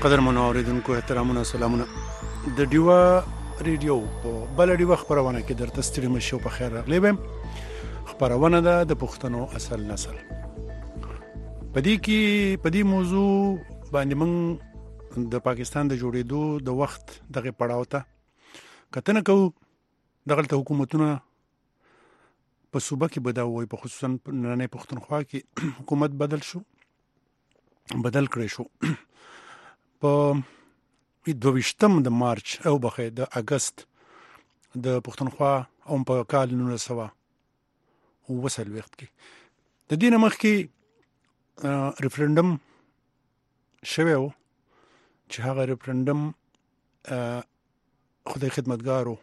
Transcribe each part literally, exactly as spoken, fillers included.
قدرمنو اوریدونکو احترامونه سلامونه د ډیوا ریډیو په بل ډیوا خبرونه کې درته ستړي مشو په خیر راغلی بم خبرونه ده د پښتنو اصل نسل پدې کې پدې موضوع باندې موږ د پاکستان د جوړېدو د وخت دغه پړاو ته کتنه کوو دغه حکومتونه په صوبه کې بداوي په خصوصا نن پښتونخوا کې حکومت بدل شو بدل کړی شو په دویشتم د مارچ او بخې د اگست د پښتونخوا او په کال نولس سوه وسل وخت کې د دینه مخ کې ریفرندم شوه او چې هغه ریفرندم خدای خدمتګارو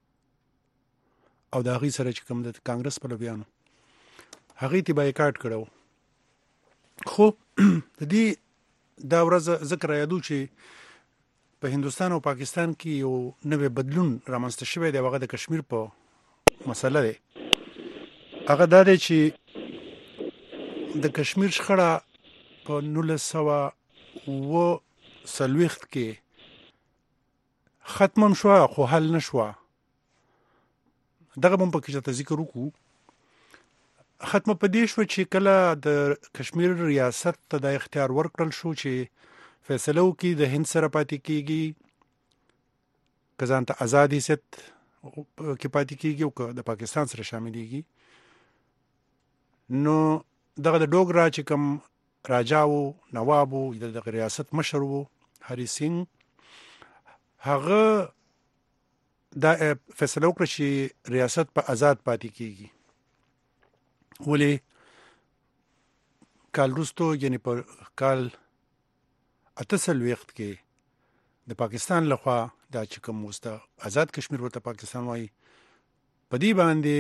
او د هغه سره چې کوم د کانګرس په لوبیانو هغه تی بایکاټ کړو خو د دې دا ورځ ذکر یادو چې په هندستان او پاکستان کې یو نوې بدلون رامنځته شوی دی هغه د کشمیر په مسله دی هغه دا دی چې د کشمیر شخړه په نولس سوه اوه څلوېښت کې ختم شوه خو حل نه شوه دغه هم پکې چې ذکر وکړو ختم په دې شو چې کله د کشمیر ریاست ته د اختیار ورکړل شو چې فیصله وکړي د هند سره پاتې کیږي کزان ته آزاد حیثیت کې پاتې کیږي او د پاکستان سره شاملېږي نو دغه د ډوګرا چې کوم راجا وو نواب وو د ریاست مشر وو هری سنگ هغه دا فیصله وکړه چې ریاست په آزاد پاتې کیږي ولی کال وروسته یعنی په کال اته څلوېښت کې د پاکستان لخوا دا چې کوم وسته آزاد کشمیر ورته پاکستان وایي په دې باندې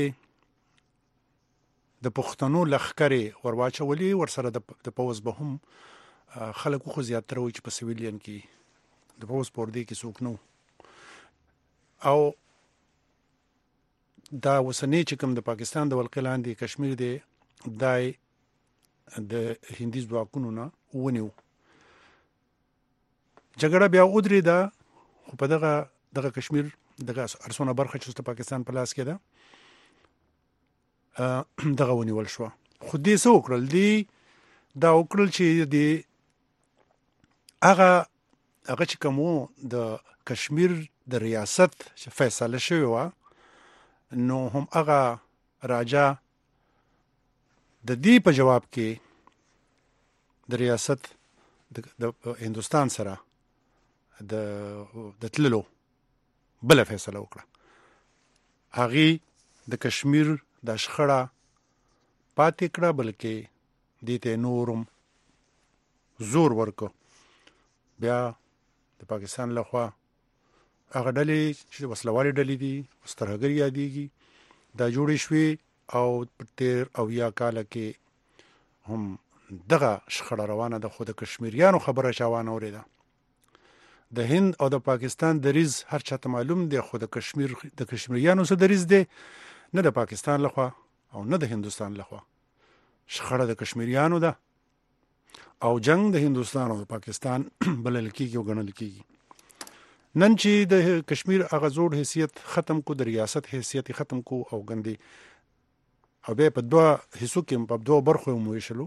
د پښتنو لښکرې ورواچولي ورسره د پوز به هم خلکو خو زیاتره وایي چې په سویلین کې د پوز پوردې کې څوک نو او دا وسنی چې کوم د پاکستان د ولقې لاندې کشمیر دی دای د هندي ځواکونو نه ونیو جګړه بیا ودرې ده خو په دغه دغه کشمیر دغه ارسونه برخه چې د پاکستان په لاس کې ده دغه ونیول شو خو دې څه وکړل دي دا وکړل چې دې هغه هغه چې کوم د کشمیر د ریاست فیصله شوی و نو هم هغه راجا د دې په جواب کې د ریاست د هندستان سره د د تللو بل فیصله وکړه هغه د کشمیر د شخړه پاتې کړه بلکې دې ته نورم زور ورکو بیا د پاکستان لخوا هغه ډلې چې وسلوالې ډلې دي سترګر یادېږي دا جوړې شوې او په تیر او یا کال کې هم دغه شخړه روانه ده خو د کشمیریانو خبره چاوانه اوریده د هند او د پاکستان دریز هر چاته معلوم دی خو د کشمیر د کشمیریانو سره دریز دی نه د پاکستان لخوا او نه د هندستان لخوا شخړه د کشمیریانو ده او جنگ د هندستان او د پاکستان بلل کیږي او ګڼل کیږي نن چې د کشمیر هغه زوړ حیثیت ختم کو د ریاست حیثیت ختم کو او ګندې او به په دوه حصو کې په دوه برخو مو ویشلو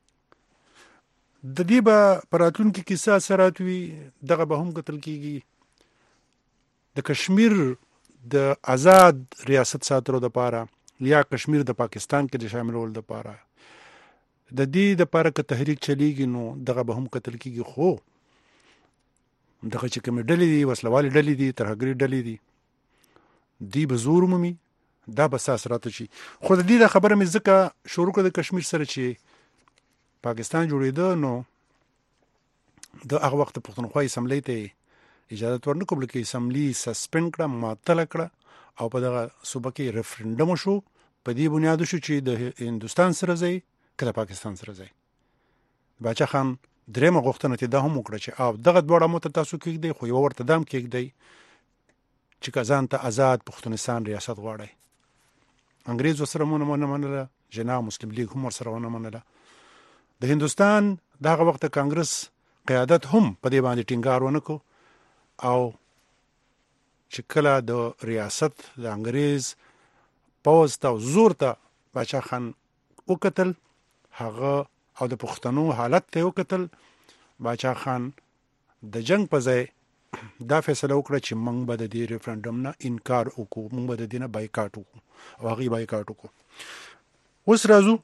د دې به پراتون کې کیسه اثرات وي دغه به هم قتل کیږي د کشمیر د آزاد ریاست ساتلو لپاره یا کشمیر د پاکستان کې د شاملول لپاره د دې د لپاره که تحریک چلیږي نو دغه به هم قتل کیږي خو دغه چې کوم ډلې دي وسلوالې ډلې دي ترهګري ډلې دي دی به زور مومي دا به اساس راته شي خو د دې خبره مې ځکه شروع کړه د کشمیر سره چې پاکستان جوړېده نو د هغه وخت پښتونخوا اسمبلی ته اجازه ورنکړه بلکې اسمبلی سسپند کړه معطل کړه او په دغه صوبه کې ریفرندم شو په دې بنیاد شو چې د هندستان سره ځای کله پاکستان سره ځای باچا خان درېمه غوښتنه ته دا هم وکړه چې او دغه دواړه مو ته تاسو کېږدئ خو یو ورته دام کېږدئ چې کزان ته آزاد پښتونستان ریاست غواړي انګريز سره مونږ نه منله جنا مسلم لیگ هم سره ونه منله د هندستان دغه وخت کانګرس قیادت هم په دې باندې ټینګار ونه کو او چې کله د ریاست د انګریز پوځ ته زور ته باچا خان وکتل هغه او د پښتنو حالت ته وکتل باچا خان د جنگ په ځای دا فیصله وکړه چې موږ به د دې ریفرنډم نه انکار وکړو، موږ به د دې نه بایکاټ وکړو او هغه بایکاټ وکړو. اوس راځو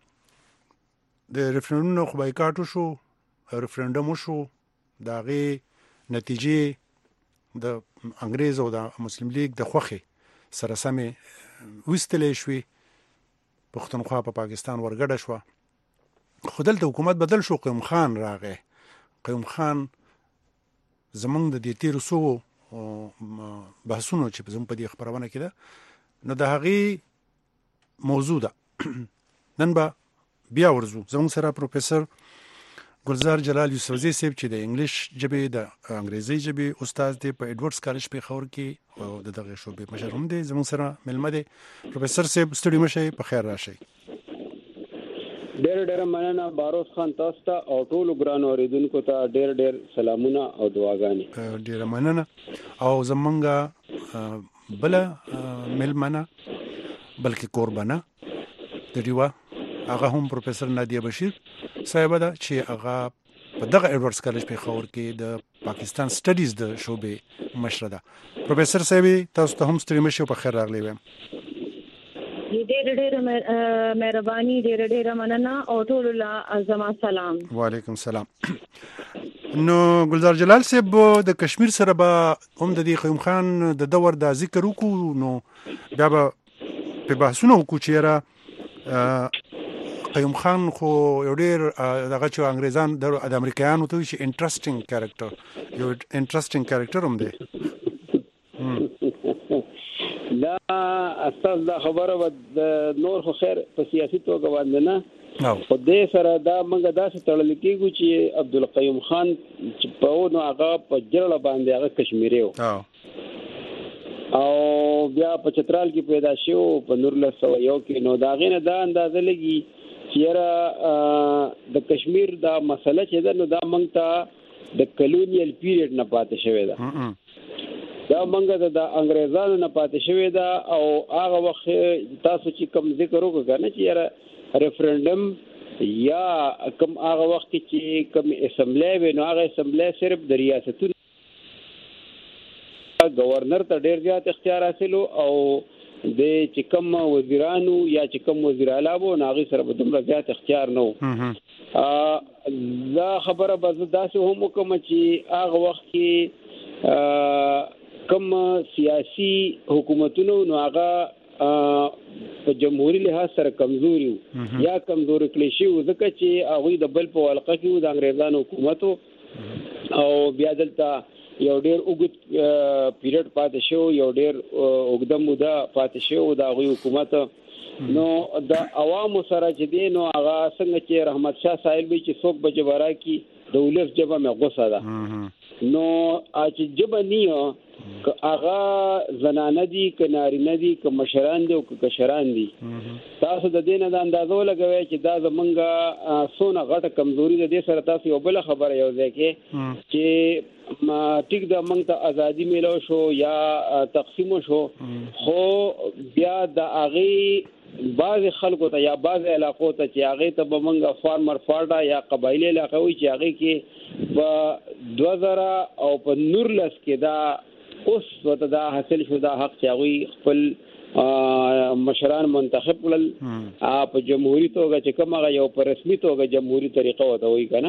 د ریفرنډم نه خو بایکاټ وشو، ریفرنډم وشو، د هغې نتیجې د انګریز او د مسلم لیگ د خوښې سره سمې ویستلی شوې، پښتونخوا په پاکستان ورګډه شوه. خو دلته حکومت بدل شو، قیوم خان راغی. قیوم خان زمونږ د دې تیرو څو بحثونو چې زموږ په دې خپرونه کې ده نو د هغې موضوع ده. نن به بیا ورځو زموږ سره پروفیسر ګلزار جلال یوسفزي صاحب چې د انګلیش ژبې د انګریزي ژبې استاد دی په ایډورډز کالج پېښور کې او د دغه شعبې مشر هم دی، زموږ سره میلمه دی. پروفیسر صاحب ستړي مشئ، په خیر راشئ. ډېر ډېر مننه باروس خان، تاسو ته او ټولو ګرانو اورېدونکو ته ډېر ډېر سلامونه او دعاګانې. ډېره مننه. او زمونږ بله میلمنه بلکې کوربنه د ډیوه هغه هم پروفیسر نادیه بشیر صاحبه ده چې هغه په دغه ایډورډز کالج پېښور کې د پاکستان سټډیز د شعبې مشره ده. پروفیسر صاحب تاسو ته هم ستړي مشئ، په خیر راغلی وایم. ډېر ډېر مهرباني، ډېر ډېر مننه او ټولو له زما سلام. وعلیکم سلام. نو ګلزار جلال صاحب د کشمیر سره به هم د دې قیوم خان د دور د ذکر وکړو، نو بیا به په بحثونه وکړو چې یاره قیوم خان خو یو ډېر دغه چې انګریزان د امریکایانو ته وایي چې انټرسټینګ کیریکټر، یو انټرسټینګ کیریکټر هم دی. دا اساس دا خبره د نور خو خیر په سیاسي توګه باندې نه، خو دې سره دا موږ داسې تړل کېږو چې عبدالقیوم خان چې په نو هغه په جرړه باندې هغه کشمیری و او بیا په چترال کې پیدا شو په نورلس سوه یو کې. نو دا غې نه دا اندازه لګي چې یاره د کشمیر دا مسله چې ده نو دا موږ ته د کلونیل پیریډ نه پاتې شوې ده، دا منګه د انګریزانو نه پاتې شوې ده. او هغه وخت تاسو چې کوم ذکر وکړه کنه چې یاره ریفرنډم یا کوم هغه وخت چې کوم اسمبلی وي نو هغه اسمبلی صرف د ریاستونو گورنر ته ډېر زیات اختیار حاصلو او د چې کوم وزیرانو یا چې کوم وزیر اعلی وو نو هغې سره به دومره زیات اختیار نه و. دا خبره به زه داسې هم وکړم چې هغه وخت کې کم سیاسی حکومتونو نو هغه په جمهوریت لحاظ سره کمزوري وو یا کمزوري کړی شي، ځکه چې هغوی د بل په ولقه کې وو د انګریزانو حکومتو او بیا دلته یو ډېر اوږد پیریډ پاتې شو، یو ډېر اوږده موده پاتې شو د هغوی حکومت. نو د عوامو سره چې دی نو هغه څنګه چې رحمت شاه صاحب وي چې څوک به جبه راکړي د ولس ژبه مې غوسه ده، نو چې ژبه نه که هغه زنانه دي که نارینه دي که مشران دي او که کشران دي، تاسو د دې نه د اندازه ولګوئ چې دا زمونږ څونه غټه کمزوري ده. دې سره تاسو یو بله خبره یو ځای کې چې ټیک ده موږ ته ازادي میلو شو یا تقسیم شو، خو بیا د هغې بعض خلکو ته یا بعض علاقو ته چې هغې ته به موږ فارمر فارډا یا قبایلي علاقه وي چې هغې کې په دوه زره او په نورلس کې دا اوس ورته دا حاصل شو دا حق چې هغوی خپل مشران منتخب کړل په جمهوري توګه چې کوم هغه یو په رسمي توګه جمهوري طریقه ورته وایي که نه،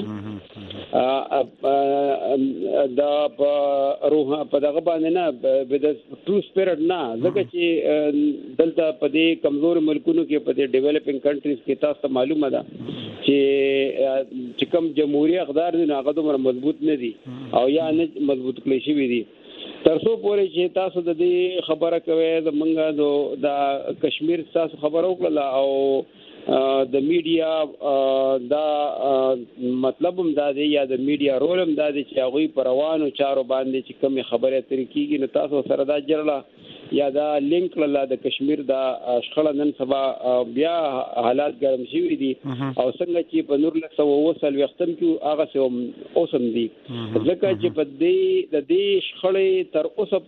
دا په روح په دغه باندې نه د ټرو سپیرټ نه، ځکه چې دلته په دې کمزور ملکونو کې په دې ډیولپینګ کنټریز کې تاسو ته معلومه ده چې چې کوم جمهوري اقدار دي هغه دومره مضبوط نه دي او یا نه مضبوط کړی شوي دي. ترڅو پورې چې تاسو د دې خبره کوئ د منګه د کشمیر تاسو خبره وکړه او د میډیا دا مطلب هم دا دی یا د میډیا رول هم دا دی چې هغوی په روانو چارو باندې چې کومې خبرې اترې کېږي نو تاسو سره دا جرړه یا دا لینک له د کشمیر د شخړه نن سبا بیا حالات ګرم شوي دي او څنګه چې په نور له سو وصل وختم کې هغه سم اوسم دي ځکه چې په دې د دې شخړې تر اوسه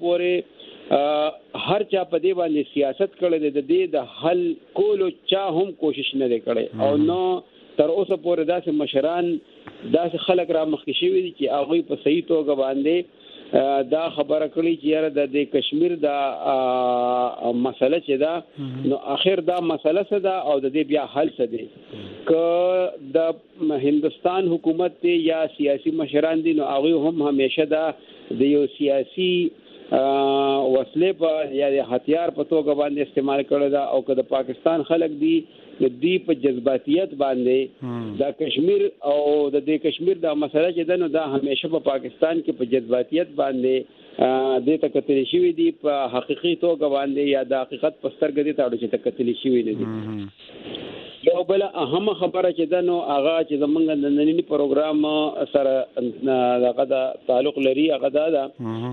پورې هر چا په دې باندې سیاست کړی د دې د حل کولو چا هم کوشش نه کړي او نو تر اوسه پورې داسې مشران داسې خلک را مخکې شوي دي چې هغوی په صحیح توګه باندې دا خبره کړی چې یاره د کشمیر دا مسله چې دا نو اخر دا مسله څه ده او د دې بیا حل څه دی که د هندستان حکومت دی یا سیاسي مشران دي نو هغوی هم همیشه دا د یو سیاسي وسلې په یا د هتیار په توګه باندې استعمال کړی دا او که د پاکستان خلک دي د دې په جذباتیت باندې دا کشمیر او د دې کشمیر دا مسله چې ده نو دا همیشه په پاکستان کې په جذباتیت باندې دې ته کتل شوي دي په حقیقي توګه باندې یا د حقیقت په سترګه دې ته چې ته کتل شوي دي یو بل اهم خبره چې ده نو هغه چې زمونږ د ننني پروګرام سره هغه د تعلق لري هغه دا ده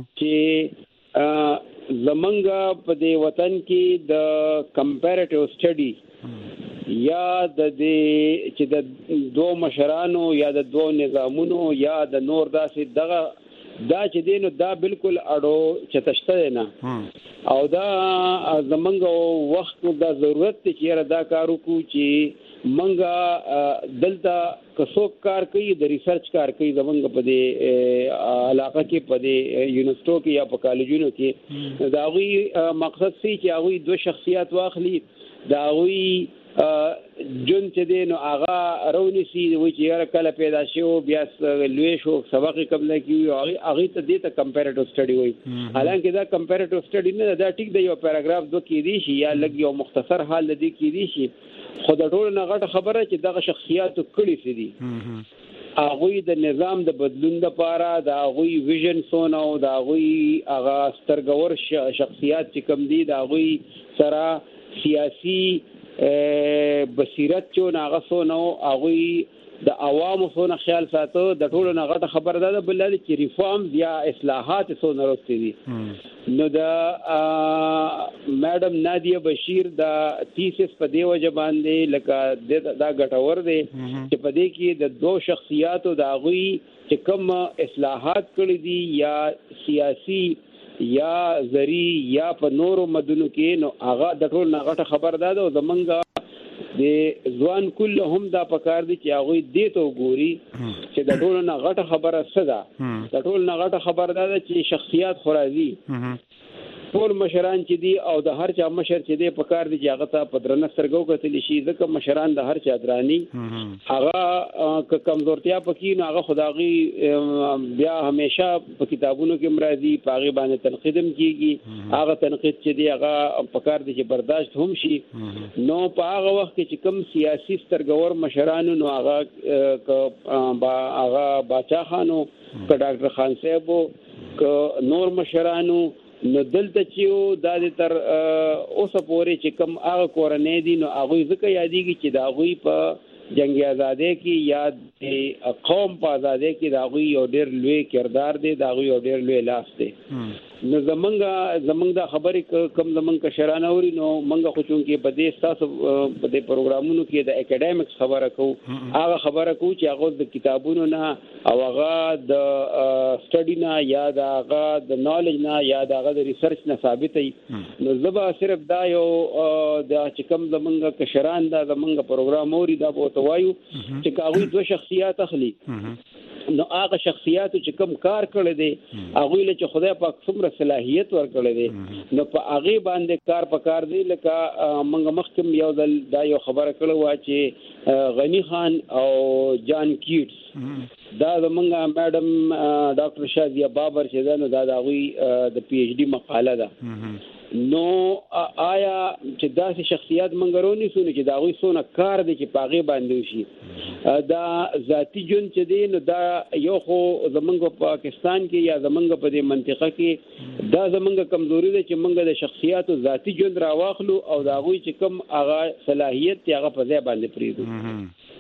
چې زمونږ په دې وطن کې د کمپیریټیو سټډي یا د دې چې د دوه مشرانو یا د دوه نظامونو یا د نور داسې دغه دا چې دینو دا بالکل اړو چتشته نه او دا زمونږ وخت دا ضرورت دی چې دا کارو کو چې منګه دلته کڅوک کار کوي د ریسرچ کار کوي زمونږ په دې علاقه کې په دې یونیورسيټو کې یا په کالجونو کې دا غوي مقصد سي چې هغه دوه شخصیت واخلي دا غوي جون چې دین او هغه رونی سي و چې هر کله پیدا شو بیا لوي شو سبق قبل کیږي هغه هغه ته د کمپیریټیو سټډي وایي حالانکه دا کمپیریټیو سټډي نه دا ټیک دی یو پیراګراف دوه کې دي شي یا لګ یو مختصر حال دی کې دي شي خو د ټول نه غټه خبره چې دغه شخصیت کړي سي دي هغه د نظام د بدلون لپاره د هغه ویژن سونه او د هغه هغه سترګور شخصیت چې کم دي د هغه سره سیاسي بصیرت چون هغه سونه هغه د عوامو سونه خیال ساتو د ټولو نه غټه خبره ده بل چې ریفارم یا اصلاحات سونه راستي دي نو د میډم نادیه بشیر د تیسس په دی وجه باندې لکه دا غټور دی چې په دې کې د دوه شخصیاتو د هغوی چې کوم اصلاحات کړی دي یا سیاسي یا زری یا په نورو مدنو کې نو هغه د ټول نه غټه خبر ده او زمونږ د ځوان کله هم دا پکار دي چې هغه دې ته وګوري چې د ټول نه غټه خبره څه ده د ټول نه غټه خبر ده چې شخصیت خورازي ټول مشران چې دي او د هر چا مشر چې دی پکار دي چې هغه ته پدرنه سرګو کتل شي ځکه مشران د هر چا دراني هغه ک کمزورتیا پکې نو هغه خدایي بیا همیشه په کتابونو کې مرادي پاغي باندې تنقیدم کیږي هغه تنقید چې دی هغه پکار دي چې برداشت هم شي نو په هغه وخت کې چې کوم سیاسي سترګور مشران نو هغه با هغه باچا خانو ک ډاکټر خان صاحب ک نور مشرانو نو دلته چې دا د تر اوسه پورې چې کوم هغه کورنۍ دي نو هغه ځکه یادېږي چې دا غوي په جنگي آزادۍ کې یا د قوم په آزادۍ کې دا غوي یو ډېر لوی کردار دی دا غوي یو ډېر لوی لاس دی نو زمونږ زمونږ د خبرې کم زمونږ کشرانه اوري نو مونږ خو چون کې په دې تاسو په دې پروګرامونو کې د اکیډمیکس خبره کوو هغه خبره کوو چې هغه د کتابونو نه او هغه د سټډي نه یا د هغه د نالج نه یا د هغه د ریسرچ نه ثابتې نو زبا صرف دا یو د چې کم زمونږ کشران دا زمونږ پروګرام اوري دا به توایو چې هغه دوه شخصیت اخلي نو هغه شخصیت چې کوم کار کړی دی هغه له چې خدای پاک څومره صلاحیت ورکړی دی نو په هغه باندې کار پکار دی لکه منګه مخکم یو ځل دا یو خبره کړو وا چې غنی خان او جان کیټس دا زمونږه میډم ډاکټر شازیه بابر چې دا نو دا د هغه د پی ایچ ډی مقاله ده نو آیا چې داسې شخصیت منګرونی سونه چې دا غوي سونه کار دي چې پاغي باندې شي دا ذاتی جون چې دی نو دا یو خو زمونږ په پاکستان کې یا زمونږ په دې منطقه کې دا زمونږ کمزوري ده چې مونږ د شخصیتو ذاتی جون راواخلو او دا غوي چې کوم هغه صلاحیت هغه په ځای باندې پریږدو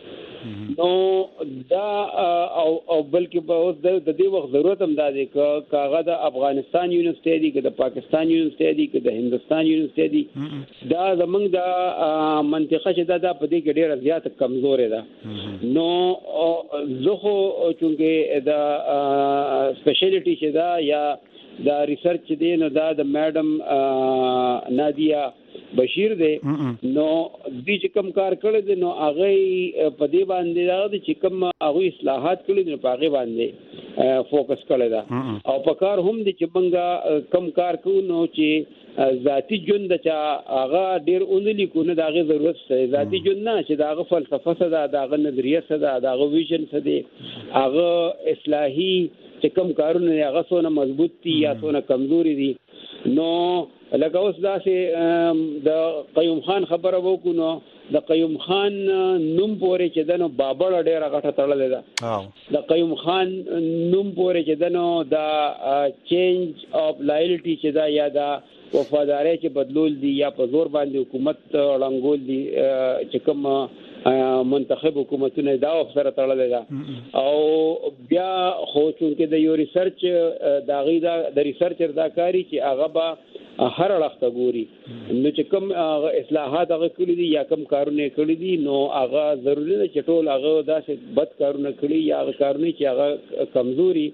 نو دا او او بلکې به اوس د دې وخت ضرورت هم دا دی ک کاغه د افغانستان یونیورسيټي دی ک د پاکستان یونیورسيټي دی ک د هندستان یونیورسيټي دی دا زمونږ د منطقه چې دا په دې کې ډېر زیات کمزورې ده نو زه خو چونکه دا سپیشلیټي چې دا یا دا ریسرچ دی نو دا د میډم نادیا بشیر دی نو دې چې کوم کار کړی دی نو هغه په دې باندې دا چې کوم هغه اصلاحات کړی دي په هغه باندې فوکس کړی دا او په کار هم دي چې موږ کم کار کوو نو چې ذاتی جون د چا هغه ډیر اونلي کو نه داغه ضرورت شته ذاتی جون نه چې داغه فلسفه څه ده داغه نظریه څه ده داغه ویژن څه دی هغه اصلاحي چې کوم کارونه هغه څونه مضبوط دي یا څونه کمزوري دي نو لکه اوس داسې د قیوم خان خبره وکړو نو د قیوم خان نوم پورې چې دنو بابړ ډېر غټه تړلې ده د قیوم خان نوم پورې چې دنو دا چینج اف لایلټي چې دا یا دا وفاداري چې بدلول دي یا په زور باندې حکومت رنګول دي چې کوم منتخب حکومتونه دا افسر تړلې ده او بیا خو چې د یو ریسرچ دا غي دا د ریسرچر دا کاری چې هغه به هر وخت ګوري نو چې کوم اصلاحات هغه کړی دي یا کوم کارونه کړی دي نو هغه ضروري نه چې ټول هغه داسې بد کارونه کړی یا هغه کارونه چې هغه کمزوري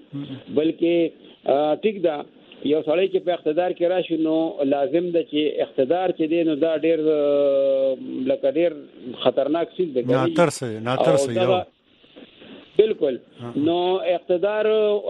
بلکې ټیک ده یو سړی چې په اقتدار کې راشي نو لازم ده چې اقتدار چې دی نو دا ډېر لکه ډېر خطرناک څه دی نه ترسه نه ترسه یو بالکل نو اقتدار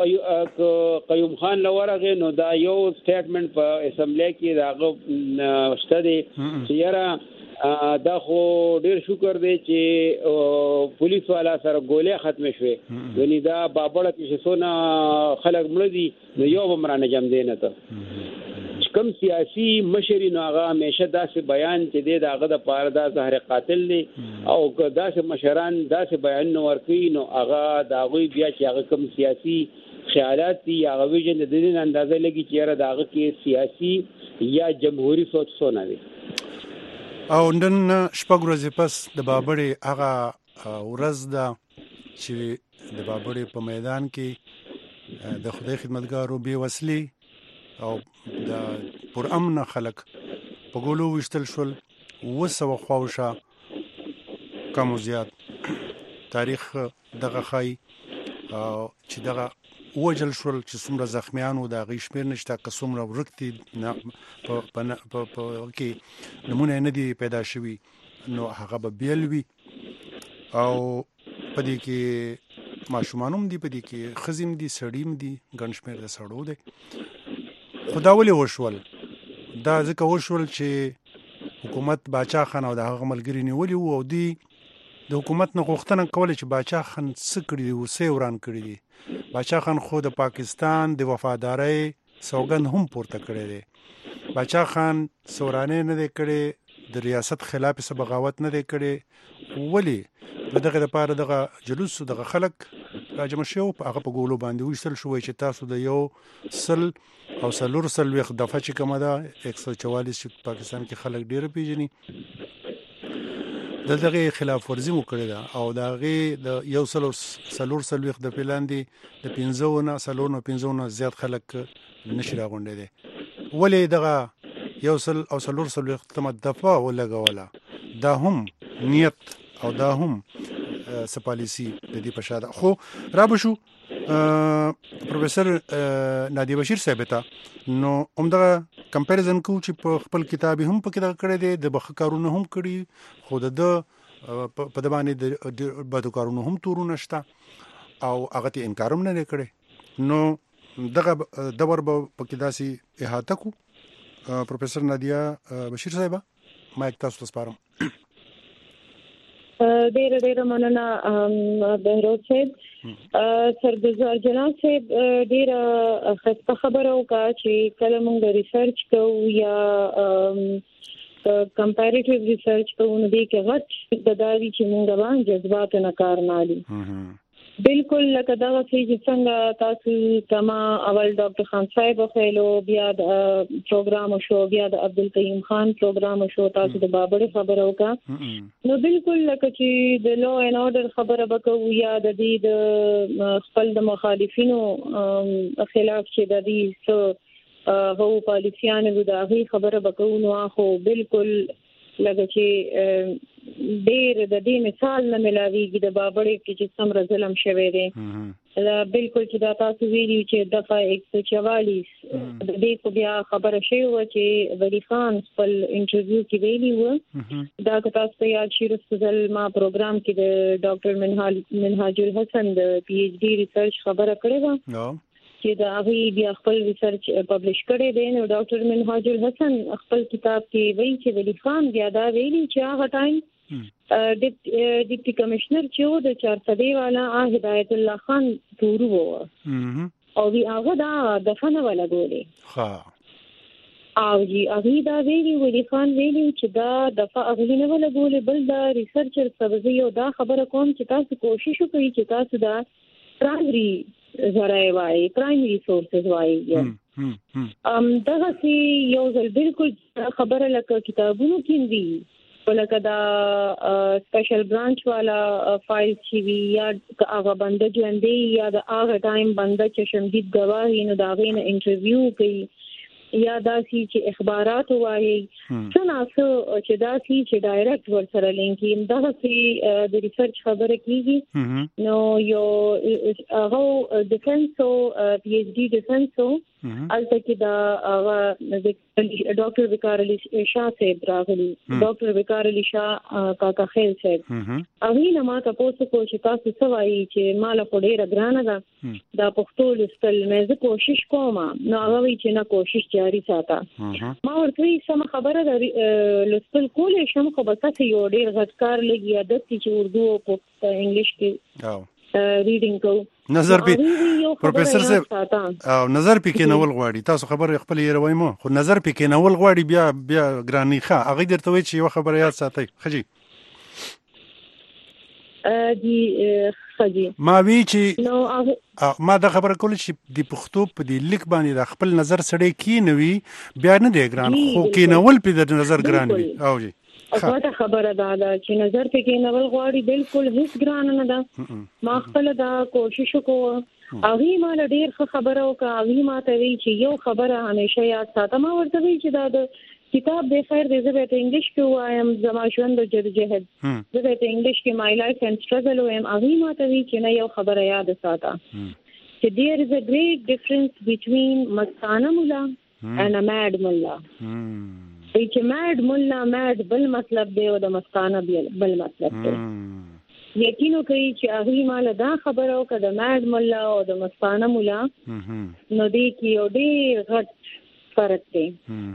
قیوم خان لورغه نو دا یو سټیټمنټ په اسمبلی کې راغو شته دي چې یاره دا خو ډیر شکر دی چې پولیس والا سره ګولې ختم شوه یعنی دا بابړه چې سونه خلک مړ دي نو یو بمرانه جام دی نه ته کم سیاسي مشري نو هغه همیشه داسې بیان چې دی داغه د پاره دا زهر قاتل دی او داسې مشران داسې بیان نو ورکوي نو هغه داغوی بیا چې هغه کم سیاسي خیالات دي هغه ویژن د دې اندازه لګي چې یاره داغه کې سیاسي یا جمهوریت سوچ سونه دی او نن شپږ ورځې پس د بابړې هغه ورځ ده چې د بابړې په میدان کې د خدای خدمتګارو بې وسلې او د پر امن خلک په ګولو وشتل شول وسو خواوشه کم زیات تاریخ دغه خای چې دغه وجل شول چې څومره زخمیانو د غي شمیر نشته که څومره ورکتي په په په کې نمونه نه دی پیدا شوی نو هغه به بیل وی او پدې کې ماشومانوم دی پدې کې خزم دی سړیم دی ګڼ شمیر د سړو دی خدا ولې وشول دا ځکه وشول چې حکومت باچا خان او د هغه ملګری نیولي وو او دی د حکومت نه غوښتنه کوله چې باچا خان څه کړي دي وسې وران کړي دي باچا خان خو د پاکستان د وفادارۍ سوګند هم پورته کړی دی باچا خان سورانه نه دی کړی د ریاست خلاف څه بغاوت نه دی کړی ولی دغه لپاره دغه جلوس دغه خلک راجم شو هغه په ګولو باندې وشتل شو چې تاسو د یو سل او سلور سل وخت دفعه چې کومه ده یک سو چوالیس چې پاکستان کې خلک ډیر پیژني د دغه خلاف ورزي مو کړی ده او دغه د یو سل سلور سل وخت د پلان دي د پنځو نه سلور نه پنځو نه زیات خلک نشي راغونډي دي ولې دغه یو سل او سلور سل وخت تم دفعه ولګوله دا هم نیت او دا هم سپالیسی د دې په شاده خو را بشو پروفیسور نادیا بشیر صاحب ته نو عمده کمپیریزن کو چې په خپل کتاب هم په کې دا کړی دی د بخ کارونه هم کړی خو د په د باندې د بده کارونه هم تورونه شته او هغه ته انکار هم نه کړی نو دغه دور به په کې داسي احاطه کو پروفیسور نادیا بشیر صاحب ما یک تاسو سپارم ډېر ډېر مننه بهروز صاحب سرګزار جناب صاحب ډېر خسته خبره وکړه چې کله موږ ریسرچ کوو یا کمپیریټیو ریسرچ کوو نو دې کې غټ د داوی چې موږ باندې جذبات نه کار نه دي بالکل لکه دا چې څنګه تاسو تما اول ډاکټر خان صاحب خېلو بیا د پروګرام شو بیا د عبدالقیوم خان پروګرام شو تاسو د بابړ خبرو کا نو بالکل لکه چې د لو اینڈ اورډر خبره وکړو یا د دې د خپل د مخالفینو خلاف چې د دې څو هو پالیسیانو د هغه خبره وکړو نو خو بالکل لکه چې ډېر د دې مثال نه ملاويږي د بابړې کې چې څومره ظلم شوی دی دا بالکل چې دا تاسو ویلي چې دغه ایک سو چوالیس د دې په بیا خبره شوی و چې ولی خان خپل انټرویو کې ویلي و دا که تاسو یاد شي رسول ما پروګرام کې د ډاکټر منهاج منهاج الحسن د پی ایچ ډی ریسرچ خبره کړې و چې دا هغه بیا خپل ریسرچ پبلش کړي دي نو ډاکټر منهاج الحسن خپل کتاب کې وایي چې ولی خان بیا دا ویلي چې هغه ټایم ډیپټي کمشنر چې و د چارسدي والا هدایت الله خان پورو و او وی هغه دا دفنه ولا ګولې ها او جی هغه دا ویلي ولی خان ویلي چې دا دفعه هغه نه ولا ګولې بل دا ریسرچر سبزي او دا خبره کوم چې تاسو کوشش وکړئ چې تاسو دا پرایمري زراعي وای پرایمري سورسز وای ام دغه سي یو ځل بالکل خبره لکه کتابونو کې دی ولکه دا سپیشل برانچ والا فایل چې وی یا هغه بنده ژوندې یا د هغه ټایم بنده چې شمدید گواهی نو دا غینه انټرویو کوي یا داسي چې اخبارات وایي څنګه چې داسي چې ډایرکټ ورسره لینکې دا چې د ریسرچ خبره کیږي نو یو هغه ډیفنس او پی ایچ ډی ډیفنس او البته کې دا ډاکټر وقار علي شاه صاحب راغلي ډاکټر وقار علي شاه کاکا خیل صاحب هغه نه ما تاسو کو چې تاسو څه وایي چې مال په ډیره ګرانه ده دا پښتو لستل مې زه کوشش کوم نو هغه وی چې نه کوشش جاری ساته ما ورته سم خبره ده لستل کولې شم خو بس ته یو ډیر غټکار لګي عادت چې اردو او انګلیش کې ریډینګ کو نظر پی پروفیسور صاحب او نظر پی کې نول غواړي تاسو خبر خپل یې روي مو خو نظر پی کې نول غواړي بیا بیا ګرانی ښه هغه درته وی چې یو خبره یاد ساتي خجی ا دي خجی ما وی چې ما دا خبره کول چې د پښتو په دې لیک باندې د خپل نظر سړی کې نوي بیا نه دی ګران خو کې نول په د نظر ګران وي او جی اته خبره ده چې نظر په کې نول غواړي بالکل هیڅ ګران نه ده ما خپل دا کوشش وکړم اغي ما ډیر خبره وکړه اغي ما ته وی چې یو خبره همیشه یاد ساتم او ورته وی چې دا د کتاب د خیر د زبې ته انګلیش کې وایم زما ژوند د جدوجہد زبې ته انګلیش کې مای لایف اینڈ سټرګل وایم اغي ما ته وی چې نه یو خبره یاد ساته چې there is a great difference between مستانه مولا and a mad مولا چې ماد مولا ماد بل مطلب دی او د مستانه بل مطلب دی یقینو کوي چې هغه مال دا خبره او کده ماد مولا او د مستانه مولا نو دی کې یو ډیر غټ فرق دی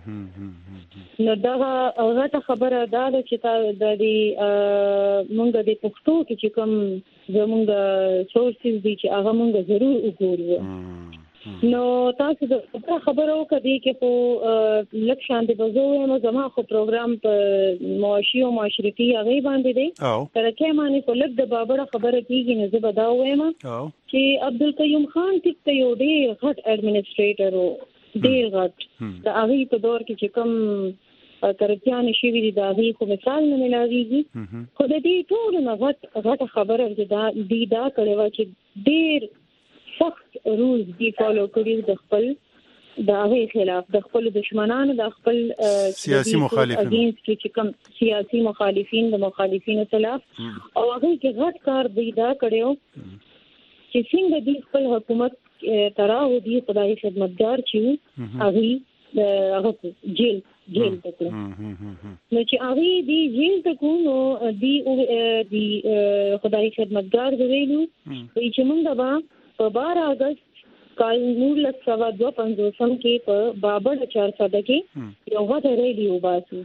نو دا هغه خبره دا چې تا د دې مونږ د پښتو کې چې کوم زمونږ سورسز دي چې هغه مونږ ضرور وګورو نو تاسو د خبرو کدي کې په لک شان دي بزو زما خو پروګرام په معاشي او معاشرتي هغه باندې دي تر کې معنی په لک د بابړه خبره کیږي نه زه بداو وایم چې عبدالقیوم خان ټیک ته یو ډیر غټ اډمنسټریټر او ډیر غټ د هغه په دور کې چې کوم ترتیان شي وی د هغه خو مثال نه ملاويږي خو د دې ټول نه غټ غټ خبره چې دا دی دا کړي چې ډیر سخت رول دی فالو کړی د خپل د هغه خلاف د خپل دشمنانو د خپل سیاسي مخالفین چې کوم سیاسي مخالفین د مخالفینو خلاف او هغه کې غټ کار دی دا کړو چې څنګه د خپل حکومت تراو دی خدای خدمتګار چې هغه هغه جیل جیل تکو نو چې هغه دی جیل تکو نو دی دی خدای خدمتګار ویلو چې موږ به په بارہ اگست کال نولس سوا دو پنځوسم کې په بابړ چارسده کې یو غټ ریډیو باسو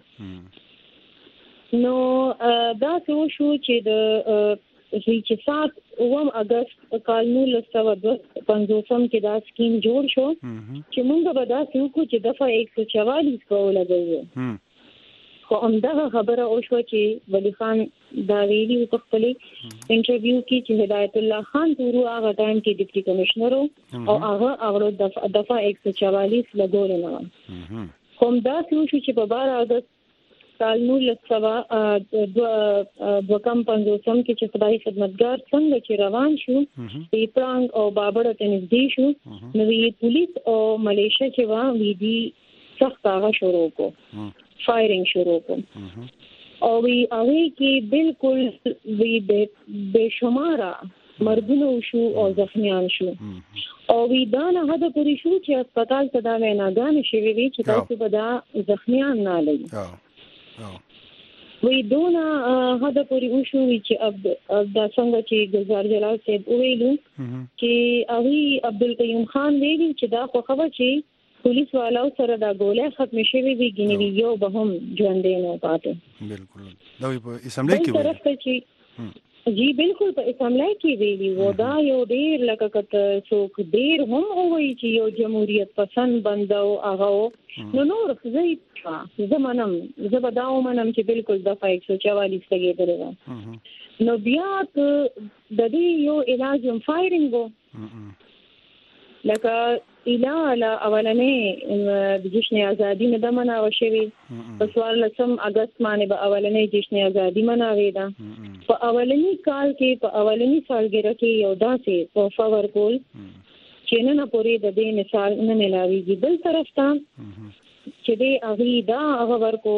نو دا څه شو چې د چې سات اوم اگست کال نولس سوا دو پنځوسم کې دا سکیم جوړ شو چې موږ به دا څه کو چې دفعه ایک سو چوالیس کو لګو خو همدغه خبره او شو چې ولی خان دا ویلي په خپل انټرویو کې چې هدایت الله خان تورو هغه ټایم کې ډیپټي کمشنر او هغه هغه دفعه دفعه ایک سو چوالیس لګول نه کوم دا شو چې په بارہ اگست سال نو لسوا دو کم پنځوسم کې چې خدای خدمتګار څنګه چې روان شو په پرنګ او بابړه ته نږدې شو نو وی پولیس او ملیشیا چې وا وی دي سخت هغه شروع کو فایرینګ شروع کو او وی هغه کې بالکل وی بے شماره مرګونه شو او زخمیان شو او وی دا نه هدا پوری شو چې هسپتال ته دا ویناګان شوي وی چې تاسو به دا زخمیان نه لګي وی دونا هدا پوری وشو چې اب دا څنګه چې گلزار جلال صاحب ویلو چې هغه عبدالقیوم خان ویلي چې دا خو خبر چې پولیس والو سره دا ګولې ختم شوي وی ګنوي یو به هم ژوندې نه پاتې بالکل دا په اسمبلی کې طرف ته چې جی بالکل په اسمبلی کې ویلي و دا یو ډیر لکه کته څوک ډیر هم وایي چې یو جمهوریت پسند بندو هغه نو نور زه زمانم زه به دا ومنم چې بالکل دفعه ایک سو چوالیس لګېدلی نو بیا د دې یو علاج هم فایرینګ و لکه اله اولنې د جشن ازادي نه د مناوه شوي په څوارلسم اگست باندې به اولنې جشن ازادي مناوي ده په اولنی کال کې په اولنی سالګره کې یو داسې په فور کول چې نه پورې د دې مثال نه ملاويږي بل طرف ته چې دې اغي دا هغه ورکو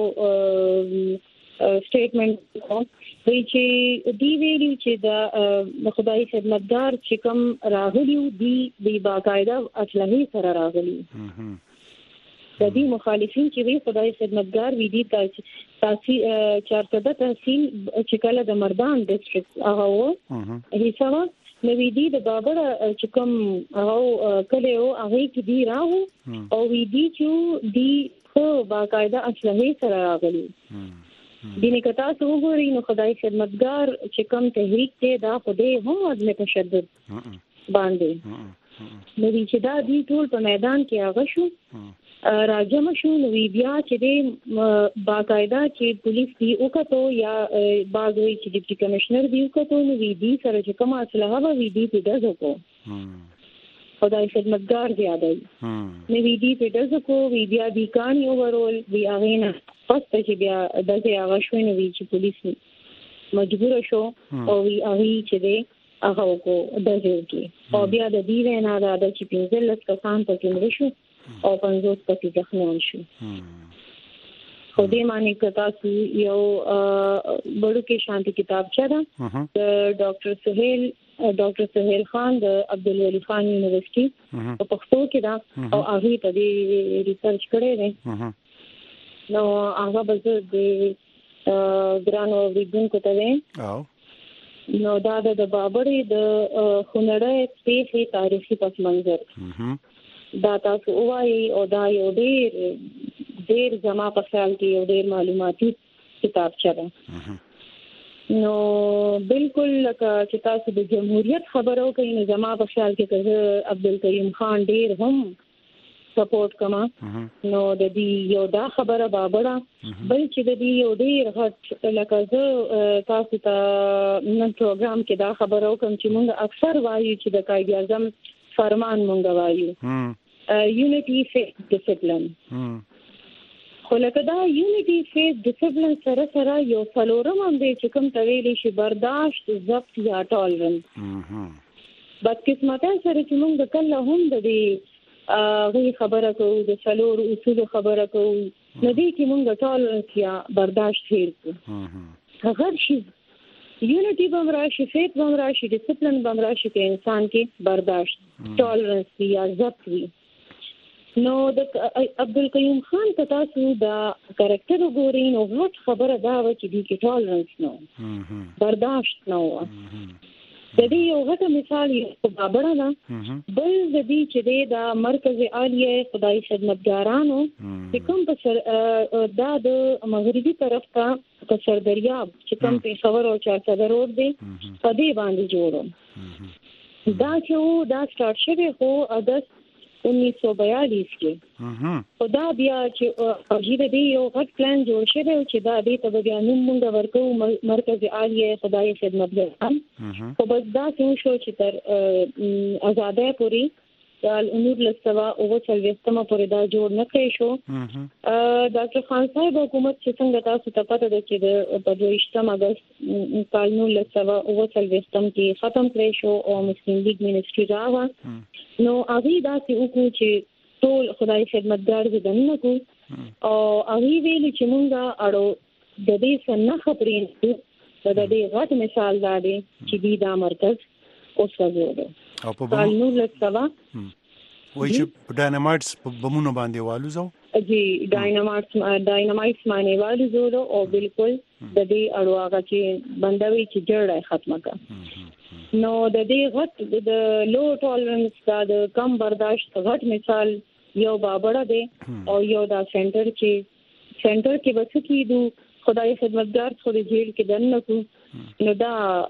سټیټمنټ کو وی چې دی ویلي چې دا خدای خدمتګار چې کوم راغلیو دی دی باقاعده اصلي سره راغلی د دې مخالفین چې وی خدای خدمتګار وی دي تاسو چارتده تحصیل چې کله د مردان ډیسټریکټ هغه وو هیڅ نو وی دي د بابر چې کوم هغه کله او هغه کې دی راو او وی دي چې دی خو باقاعده اصلي سره راغلی دینه کتا سو وګورئ نو خدای خدمتګار چې کوم تحریک ته دا خدای هم عدل تشدد باندې نو چې دا دی ټول په میدان کې هغه شو راجم شو نو بیا چې د باقاعده چې پولیس دی او کتو یا باغوي چې ډیپټي کمشنر دی او کتو نو وی دی سره چې کوم اصله هغه وی دی په دغه کو خدای خدمتګار دی اده نو وی دی په دغه کو وی بیا دی کانی اوورول وی اغینا پس چې بیا دغه هغه شوینه وی چې پولیس مجبور شو او وی هغه چې دی هغه کو دغه کې او بیا د دې نه دا د چې پنځه لس کسان ته کې شو او پنځوس پکې ځخنان شو خو دې معنی کتا سو یو بڑو کې شانتی کتاب چا دا د ډاکټر سہیل ډاکټر سہیل خان د عبدالولی خان یونیورسيټي په پښتو کې دا او هغه ته دې ریسرچ کړی دی نو هغه به د ګرانو ریډینګ کوته او نو دا د بابړې د خنړې سپېڅلي تاریخي پس منظر دا تاسو وایي او دا یو ډېر ډېر زما په خیال کې یو ډېر معلوماتي کتاب چره نو بالکل لکه چې تاسو د جمهوریت خبرو کوي نو زما په خیال کې چې عبدالکریم خان ډېر هم سپورټ کما نو د دې یو دا خبره بابړه بل چې د دې یو ډیر غټ لکه زه تاسو ته نن پروګرام کې دا خبره وکم چې موږ اکثر وایو چې د قائد اعظم فرمان موږ وایو یونټي فیث ډیسپلین خو لکه دا یونټي فیث ډیسپلین سره سره یو څلورم هم دی چې کوم تویلې شي برداشت ضبط یا ټالرنس بدقسمته سره چې موږ کله هم د دې غوی خبره کوو د څلور اصول خبره کوو نو دې کې موږ ټالرنس یا برداشت هیر کوو هغه شی یونټي بمراشي فیت بمراشي ډیسپلین بمراشي کې انسان کې برداشت ټالرنس یا ضبط وي نو د عبدالقیوم خان ته تاسو دا کریکټر وګورئ نو غوټ خبره دا و چې دې کې ټالرنس نو برداشت نو د دې یو غټه مثال یې بابړه ده بل د دې چې د مرکز عالیه خدای خدمتګارانو چې کوم په دا د مغربي طرف ته په سردریاب چې کوم په خبر او چا صدر ور دي په دې باندې جوړو دا چې دا سٹارټ شوی خو اگست उन्नीस सौ बयालीस کې خدا بیا چې اجیره دی یو غټ پلان جوړ شوی چې دا دې ته بیا نوم مونږ ورکو مرکز عالیه خدای خدمتګاران خو بس دا څه شو چې تر آزادۍ پوری سال انور لسوا او څلويستمه پورې دا جوړ نه کړی شو ډاکټر خان صاحب حکومت چې څنګه تاسو ته پته ده چې په دویشتم اگست کال نو لسوا او څلويستم کې ختم کړی شو او مسلم لیگ منسټری راغله نو هغه دا چې وکړو چې ټول خدای خدمتګار دي دنه کو او هغه ویل چې مونږه اړو د دې څنګه خبرې د دې غټ مثال دا دی چې دا مرکز اوس راځي او په بمونو لسوا وای چې ډاینامایټس په بمونو باندې والوزو جی ډاینامایټس ډاینامایټس باندې والوزو او بالکل د دې اړو هغه چې بندوي چې جوړه ختمه کا نو د دې غټ د لو ټولرنس دا د کم برداشت غټ مثال یو بابړه دی او یو دا سنټر چې سنټر کې بس کېدو خدای خدمتګار خو د جیل کې دنه کو نو دا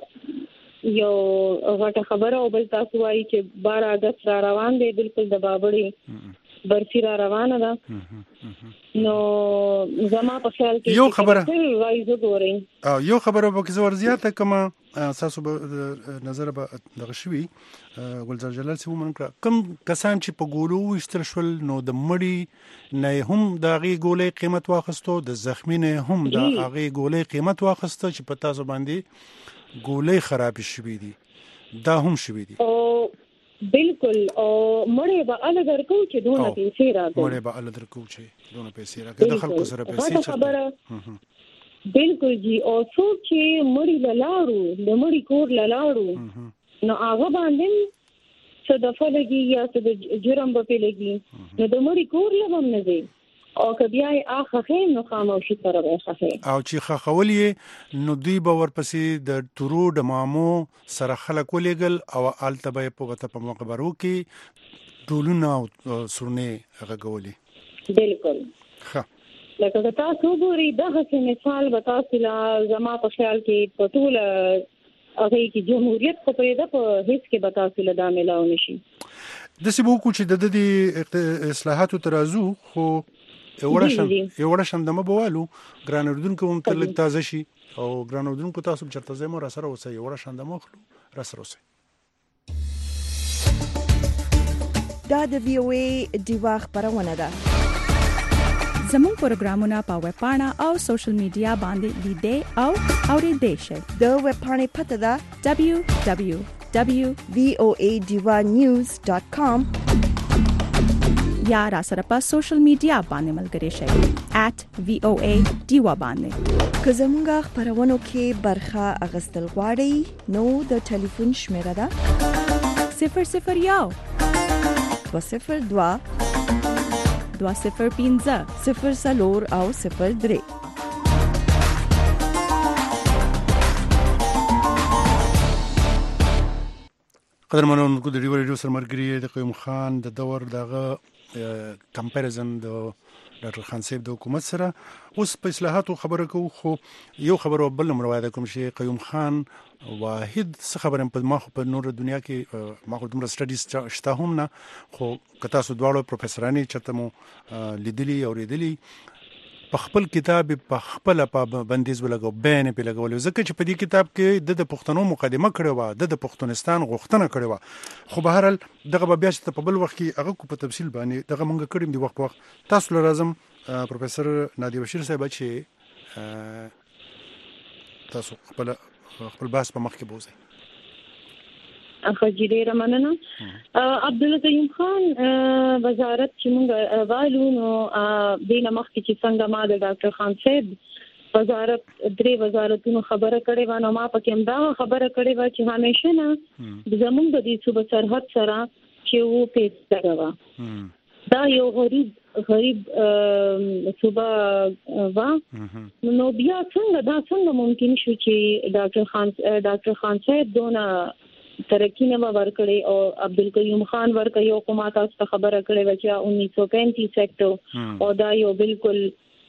یو غټه خبره او بل تاسو وایي چې بارہ اگست را روان دی بالکل د بابړې برسی را روانه ده نو زما په خیال کې یو خبره وایي ګورئ او یو خبره به کې زور زیاته کما تاسو به نظر به دغه شوي ګلزار جلال سی ومن کم کسان چې په ګولو وشتل شول نو د مړی نه هم د غي ګولې قیمت واخستو د زخمی نه هم د غي ګولې قیمت واخستو چې په تاسو باندې ګولې خراب شوي دي دا هم شوي دي او بالکل او مړی به ال درکو چې دونه پیسې راغلي مړی به ال درکو چې دونه پیسې راغلي د خلکو سره پیسې خبره بالکل جی او څوک چې مړی لاړو د مړی کور لاړو نو هغه باندې څه د فلګي یا څه د جرم په لګي نو د مړی کور لوم نه دی او کبیا اخه خې نو خاموشي سره راخه او چې خخولې نو دوی به ورپسې د تورو د مامو سره خلک ولېګل او التبه په وته په مقبرو کې ټولونه سرونه غږولې بالکل ها لکه تاسو ګوري دغه مثال وتا سلا زما په خیال کې په ټول هغه کې جمهوریت خو په دې په هیڅ کې وتا سلا دا ملاو نشي د سیبو کو چې د دې اصلاحاتو ترازو خو یوړشم یوړشم د مبوالو ګران اردوونکو هم تل تازه شي او ګران اردوونکو تاسو چرته زمو را سره اوسه یوړشم د مخلو را سره اوسه دا د وی او ای دیوا خبرونه ده زموږ پروګرامونه په ویب پاڼه او سوشل میډیا باندې لیدئ او اورئ شئ د ویب پاڼې پته ده دبليو دبليو دبليو دوت وی او ای diva news dot com یا را سره په سوشل میډیا باندې ملګری شئ at وی او ای diva باندې که زموږ خبرونو کې برخه اغستل غواړئ نو د ټلیفون شمیره ده صفر صفر یو دو صفر دو دو صفر پنځه صفر سلور او صفر درې قدرمنو کو د ریو ریډیو سرمرګری د قیوم خان د دور دغه کمپیریزن د ډاکټر خان صاحب د حکومت سره اوس په اصلاحاتو خبره کوو خو یو خبره بل مروایده کوم شي قیوم خان واحد څه خبره په ما خو په نور دنیا کې ما خو دومره سټډیز شته هم نه خو کتا سو دواړو پروفیسورانو چرته مو لیدلی او ریدلی په خپل کتاب په خپل په بندیز ولګو بین په لګول ځکه چې په دې کتاب کې د پښتنو مقدمه کړې و د پښتونستان غوښتنه کړې و خو به هر دغه بیا چې په بل وخت کې هغه کو په تفصیل باندې دغه مونږ کړم دی وخت وخت تاسو لازم پروفیسور نادی بشیر صاحب چې تاسو خپل خپل باس په مخ کې بوزئ اخو جیره مننه عبدالقیوم خان وزارت چې موږ والو نو دینه مخ کې چې څنګه ما د ډاکټر خان صاحب وزارت درې وزارتونو خبره کړې و نو ما پکې هم دا خبره کړې و چې همیشه نه زموږ د دې صوبه سرحد سره چې وو پیښ راغوا دا یو غریب غریب صوبه وا نو بیا څنګه دا څنګه ممکن شو چې ډاکټر خان ډاکټر خان صاحب دونه ترقی نه ورکړي او عبدالقیوم خان ورکړي او کومه تاسو خبره کړې و چې انیس سو پینتیس سیکټو او دا یو بالکل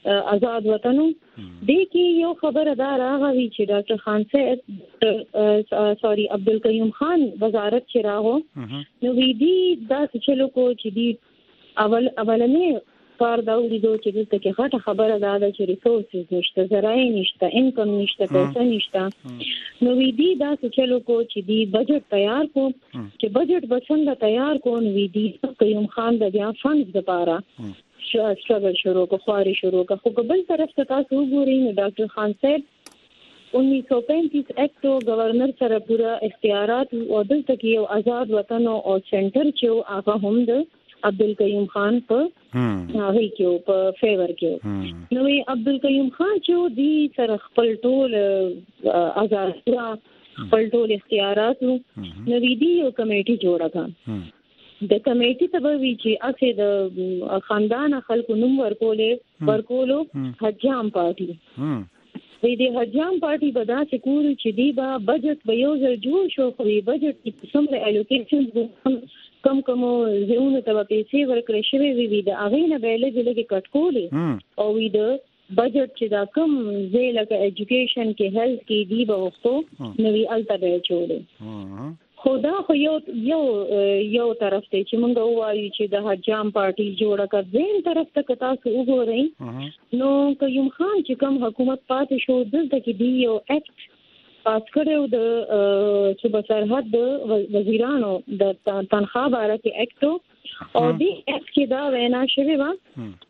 آزاد وطنو دې کې یو خبردار راغی چې ډاکټر خان صاحب سوري عبدالقیوم خان وزارت چې راغو نو وی دی دا چلو کو چې دی اول اولنې کار دا ولیدو چې دلته کې غټه خبره ده چې ریسورسز نشته، ذرایع نشته، انکم نشته، پیسې نشته. نو وی دی دا چلو کو چې دی بجټ تیار کو چې بجټ بسنګ تیار کو نو وی دی قیوم خان د بیا فنډز لپاره سټرګل شروع کو، خواري شروع کو. خو بل طرف ته تاسو وګورئ نو ډاکټر خان صاحب انیس سو پینتیس ایکټو گورنر سره پورا اختیارات او دلته کې یو آزاد وطن او سنټر چې هغه هم د عبدالقیوم خان په هغه کې په فیور کې. نو عبدالقیوم خان چې دی سره خپل ټول آزاد خپل ټول اختیارات نو دی یو کمیټي جوړه کړه. د کمیټي ته وی چې اسه د خاندان خلکو نوم ورکولې ورکولو حجام پارټي وی دی حجام پارټي بدا چې کور چې دی با بجټ به یو ځل جوړ شو خو بجټ کې څومره الوکیشن کم کم زونه ته پیسې ورکړې شوی وی وی د اغه نه به لګي لګي کټکولې او وی د بجټ چې دا کم زی لکه ایجوکیشن کې هیلث کې دی به وختو نو وی الته به چولې. خدا خو یو یو یو طرف ته چې موږ وایو چې د حجام پارټي جوړه کړ، دین طرف ته کتا سو وګورئ نو قیوم خان چې کوم حکومت پاتې شو دلته کې دی یو اکټ پاس کړو د صوبه سرحد د وزیرانو د تنخواه باره کې اکټو او دې اکټ کې دا وینا شوی و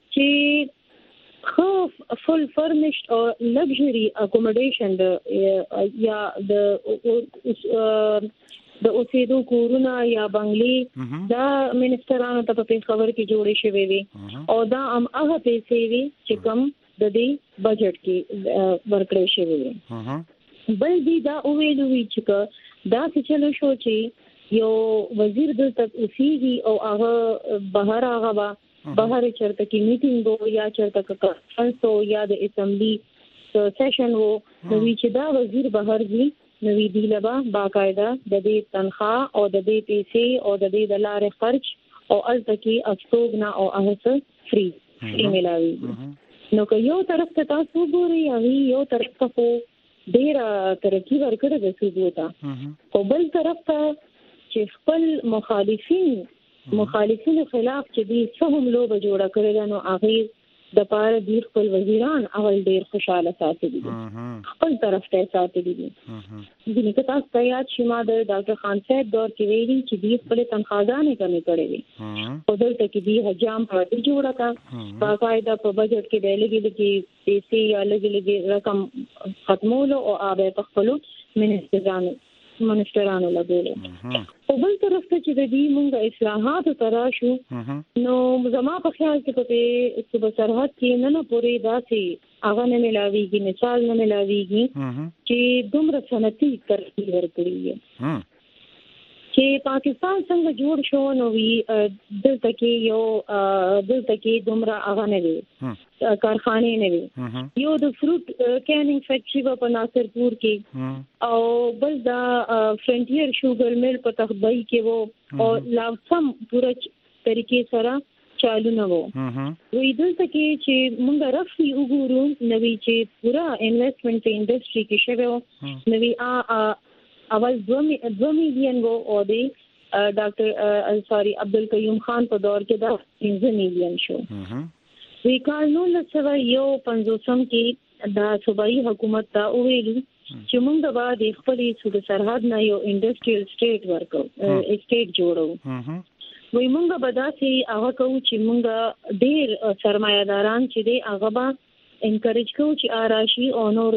چې خو فل فرنشډ او لگژري اکوموډیشن د یا د د اوسېدو کورونه یا بنگلې دا منسټرانو ته په خبر کې جوړې شوې وي او دا هم هغه پیسې وي چې کوم د دې بجټ کې ورکړې شوې وي. بل دی دا ویلو وی چې دا څه چلو شو چې یو وزیر دلته اوسېږي او هغه بهر هغه با بهر چرته کې میټینګ یا چرته کې کانفرنس یا د اسمبلی سیشن وو نو چې دا وزیر بهر دی نو دی لبا باقاعده د دې تنخواه او د دې پیسې او د دې د لارې خرچ او التکی افسوګنا او هغه فری فری ملاوي. نو که یو طرف ته تاسو ګورئ هغه یو طرف ته ډیر ترقی ورکړه د سودوتا او بل طرف ته چې خپل مخالفین مخالفین خلاف چې دی سهم لوبه جوړه کړل نو هغه د پاره د خپل وزیران اول ډیر خوشاله ساتلي دي خپل طرف ته ساتلي دي. د نیکتا سیاد شما د ډاکټر خان صاحب دور کې ویلي چې دی خپل تنخواهګانې کمې کړې وي او دلته کې دی حجام پارټي جوړه کا باقاعده په بجټ کې د لګي لګي پیسې یا لګي لګي رقم ختمولو او آبه په خپل منسټرانو منسټرانو لګولې. او بل طرف ته چې د دې مونږه اصلاحات تراشو نو زما په خیال کې په صوبه سرحد کې نه نه پورې داسې هغه نه ملاويږي، مثال نه ملاويږي چې دومره صنعتي ترقی ورکړي چې پاکستان څنګه جوړ شو نو وی دلته کې یو دلته کې دومره هغه نه وي کارخانه نه وي. یو د فروټ کینینګ فیکټری په ناصرپور کې او بل دا فرنټیر شوګر میل په تخبای کې وو او لاسم پورا طریقې سره چالو نه وو. وی دلته کې چې موږ رفي وګورو نو وی چې پورا انویسټمنٹ په انډستری کې شوی نو وی ا اول دو میلیون وو او دی ډاکټر سوري عبدالقیوم خان په دور کې دا پنځه میلیون شو. وی قانون لسوه یو پنځوسم کې دا صوبایي حکومت ته ویلي چې موږ به د خپلې صوبه سرحد نه یو انډستریل سټیټ ورکو سټیټ جوړو. وی موږ به داسې هغه کوو چې موږ ډېر سرمایه‌داران چې دی هغه به انکریج کوو چې آراشي او نور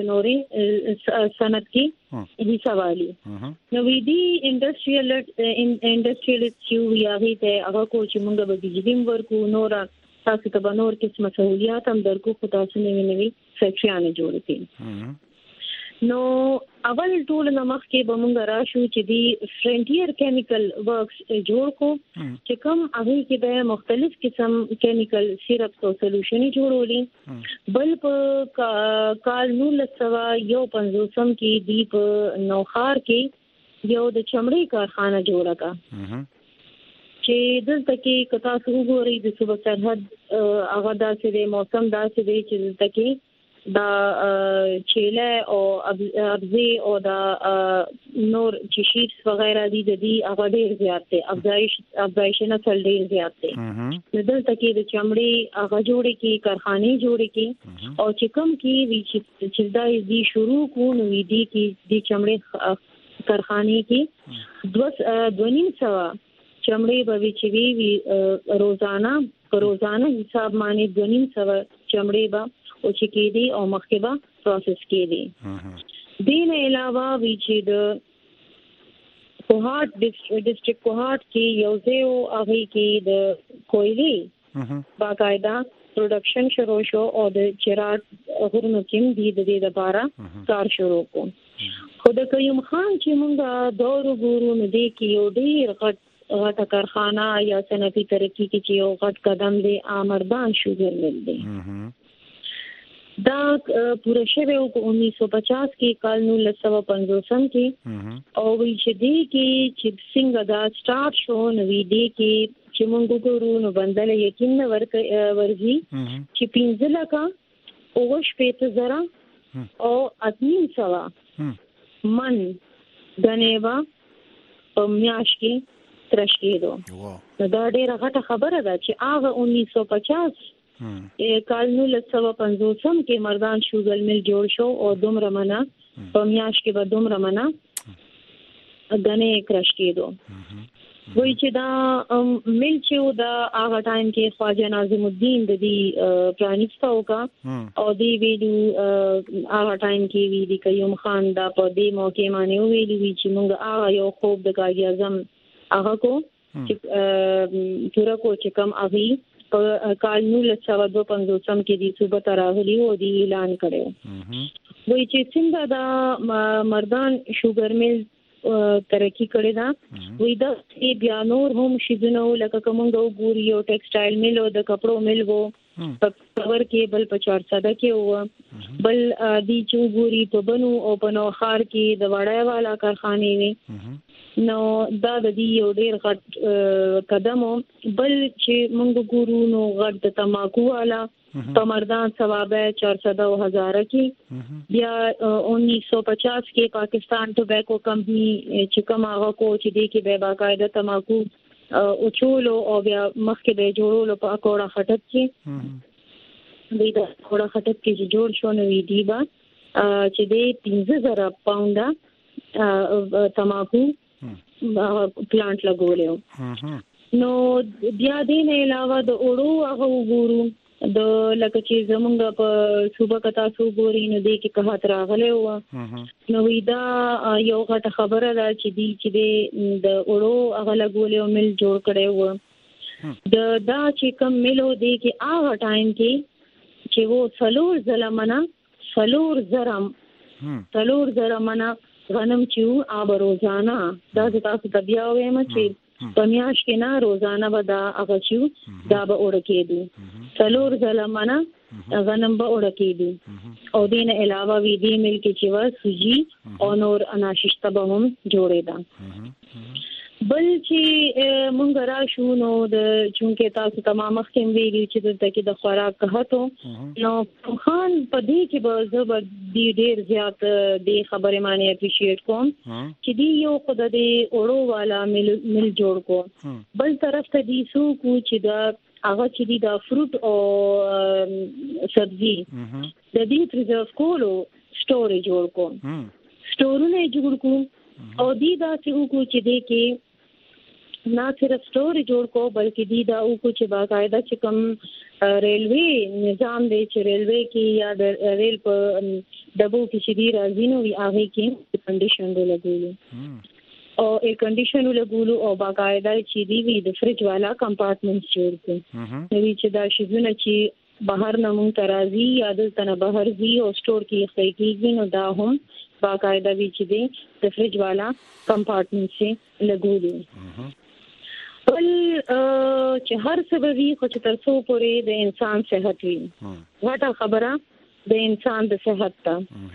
نورې صنعت کې حصہ والی. نو وی دی انډستریل انډستریل چې یاغي ته هغه کو چې موږ به بجلی ورکو نور تاسو ته به نور قسمه سہولیات هم درکو خو تاسو نه وینئ فیکټریانه جوړ کړئ. نو اول ټول نمخ کې به موږ راشو چې دی فرنټیر کیمیکل ورکس جوړ کو چې کوم هغه کې به مختلف قسم کیمیکل سیرپ او سولوشن جوړولي. بل په کال نولس سوه یو پنځوسم کې دی په نوخار کې یو د چمړې کارخانه جوړه کا چې دلته کې کتا سو ګوري د صوبه سرحد هغه داسې د موسم داسې دی چې دلته کې دا چيله او ابزي او دا نور چې شیټس وغیرہ دي د دې هغه ډیر زیات دي افزایش افزایش نه تل ډیر زیات دي دلته کې د چمړي هغه جوړې کې کارخانه جوړې کې او چې کوم کې وی چې دا دې شروع کو نو دې کې د چمړي کارخانه کې دوس دونیم سوا چمړي به چې وی روزانه په روزانه حساب باندې دونیم سوا چمړي به او چې کې دي او مخکې به پروسس کې دي دین علاوه وی چې د کوهات ډیسټریکټ کوهات کې یو ځای هغه کې د کویلي باقاعده پروډکشن شروع شو او د چراغ غرونو کې د دې لپاره کار شروع کو خو د قیوم خان چې موږ دور ګورو نو د کې یو ډیر غټ غټه کارخانه یا صنعتي ترقی کې چې یو غټ قدم دی آمردان شوګر مل دی دا پوره شوه په انیس سو پچاس کې کال نو لسو پنځوسم کې او وی چې دی کې چې څنګه دا سٹارټ شو نو وی دی کې چې موږ ګورو نو بندل یقین ورک ورغي چې پینځه لکه او شپږ زره او اتنین سوا من غنیوا په میاش کې ترشکیدو نو دا ډیره غټه خبره ده چې هغه انیس سو پچاس کال نو لسو پنځوسم کې مردان شوګر مل جوړ شو او دومره منا په میاش کې به دومره منا غنې کرش کېدو وای چې دا مل چې دا هغه ټایم کې خواجه ناظم الدین د دې پرانیستو کا او دی ویلو هغه ټایم کې وی دی قیوم خان دا په دې موقع باندې ویلي وی چې موږ هغه یو خوب د قائد اعظم هغه کو چې پورا کو چې کم اغي په کال نو لسو دو پنځوسم کې د صوبه تراغلی او دی اعلان کړو وای چې څنګه دا مردان شوګر مل ترقی کړی دا وای دا بیا نور هم شیزونه لکه کومه ګوري او ټیکسټایل مل او د کپړو مل وو په پاور کې بل په چار ساده کې وو بل دی چې ګوري په بنو او په نوخار کې د وړای والا کارخانه وي نو دا د دې یو ډیر غټ قدم بل چې موږ ګورو نو غټ د تماکو والا په مردان ثوابه چار سو هزار کې بیا انیس سو پچاس کې پاکستان ټوبیکو کمپنی چې کوم هغه کو چې دی کې به باقاعده تماکو او چولو او بیا مخکې به جوړولو په اکوړه خټک کې دی دا اکوړه خټک کې چې جوړ شو نو وی دی با چې دی پنځه زره پاونډه تماکو پلانټ لګولیو نو بیا دې نه علاوه د اورو هغه وګورو د لکه چې زمونږ په صوبه کتا سو ګوري نو دې کې که هات راغلی و نو دا یو غټه خبره ده چې دی چې د اورو هغه لګولیو مل جوړ کړی و د دا چې کم ملو دی کې هغه ټایم کې چې و څلور ځله څلور زرم څلور زره منا غنم چې آب روزانه دا تاسو ته بیا وایم چې په میاشت کې نه روزانه به دا هغه چې دا به وړ کېدو څلور ځله منا غنم به وړ کېدو او دین علاوه وی دی مل کې چې وا سوجي او نور اناششته به هم جوړېدا بل چې مونږ را شو نو د چونکه تاسو تمام مخکې ویلي چې دلته کې د خوراک کهاتو نو خان په دې کې به زبر دی ډیر زیات دی خبره معنی اپریشیټ کوم چې دی یو خدای دې اورو والا مل مل جوړ کو بل طرف ته دی سو کو چې دا هغه چې دی دا فروټ او سبزی د دې پریزرو کولو سټوري جوړ کو سټورونه جوړ کو او دی دا چې کو چې دی کې نه صرف سٹور جوړ کو بلکې دی دا او کو چې باقاعده چې کوم ریلوی نظام دی چې ریلوی کې یا د ریل په ډبو کې چې دی راځي نو وی هغه کې کنډیشن لګولو او ایر کنډیشن لګولو او باقاعده چې دی وی د فریج والا کمپارټمنټس جوړ کړي نو چې دا شیزونه چې بهر نه مونږ ترازی یا د تنه بهر دی او سٹور کې خې کېږي نو دا هم باقاعده وی چې دی د فریج والا کمپارټمنټ سے لګولو بل چې هر سببي خو چې تر څو پورې د انسان صحت وي واټه خبره د انسان د صحت ته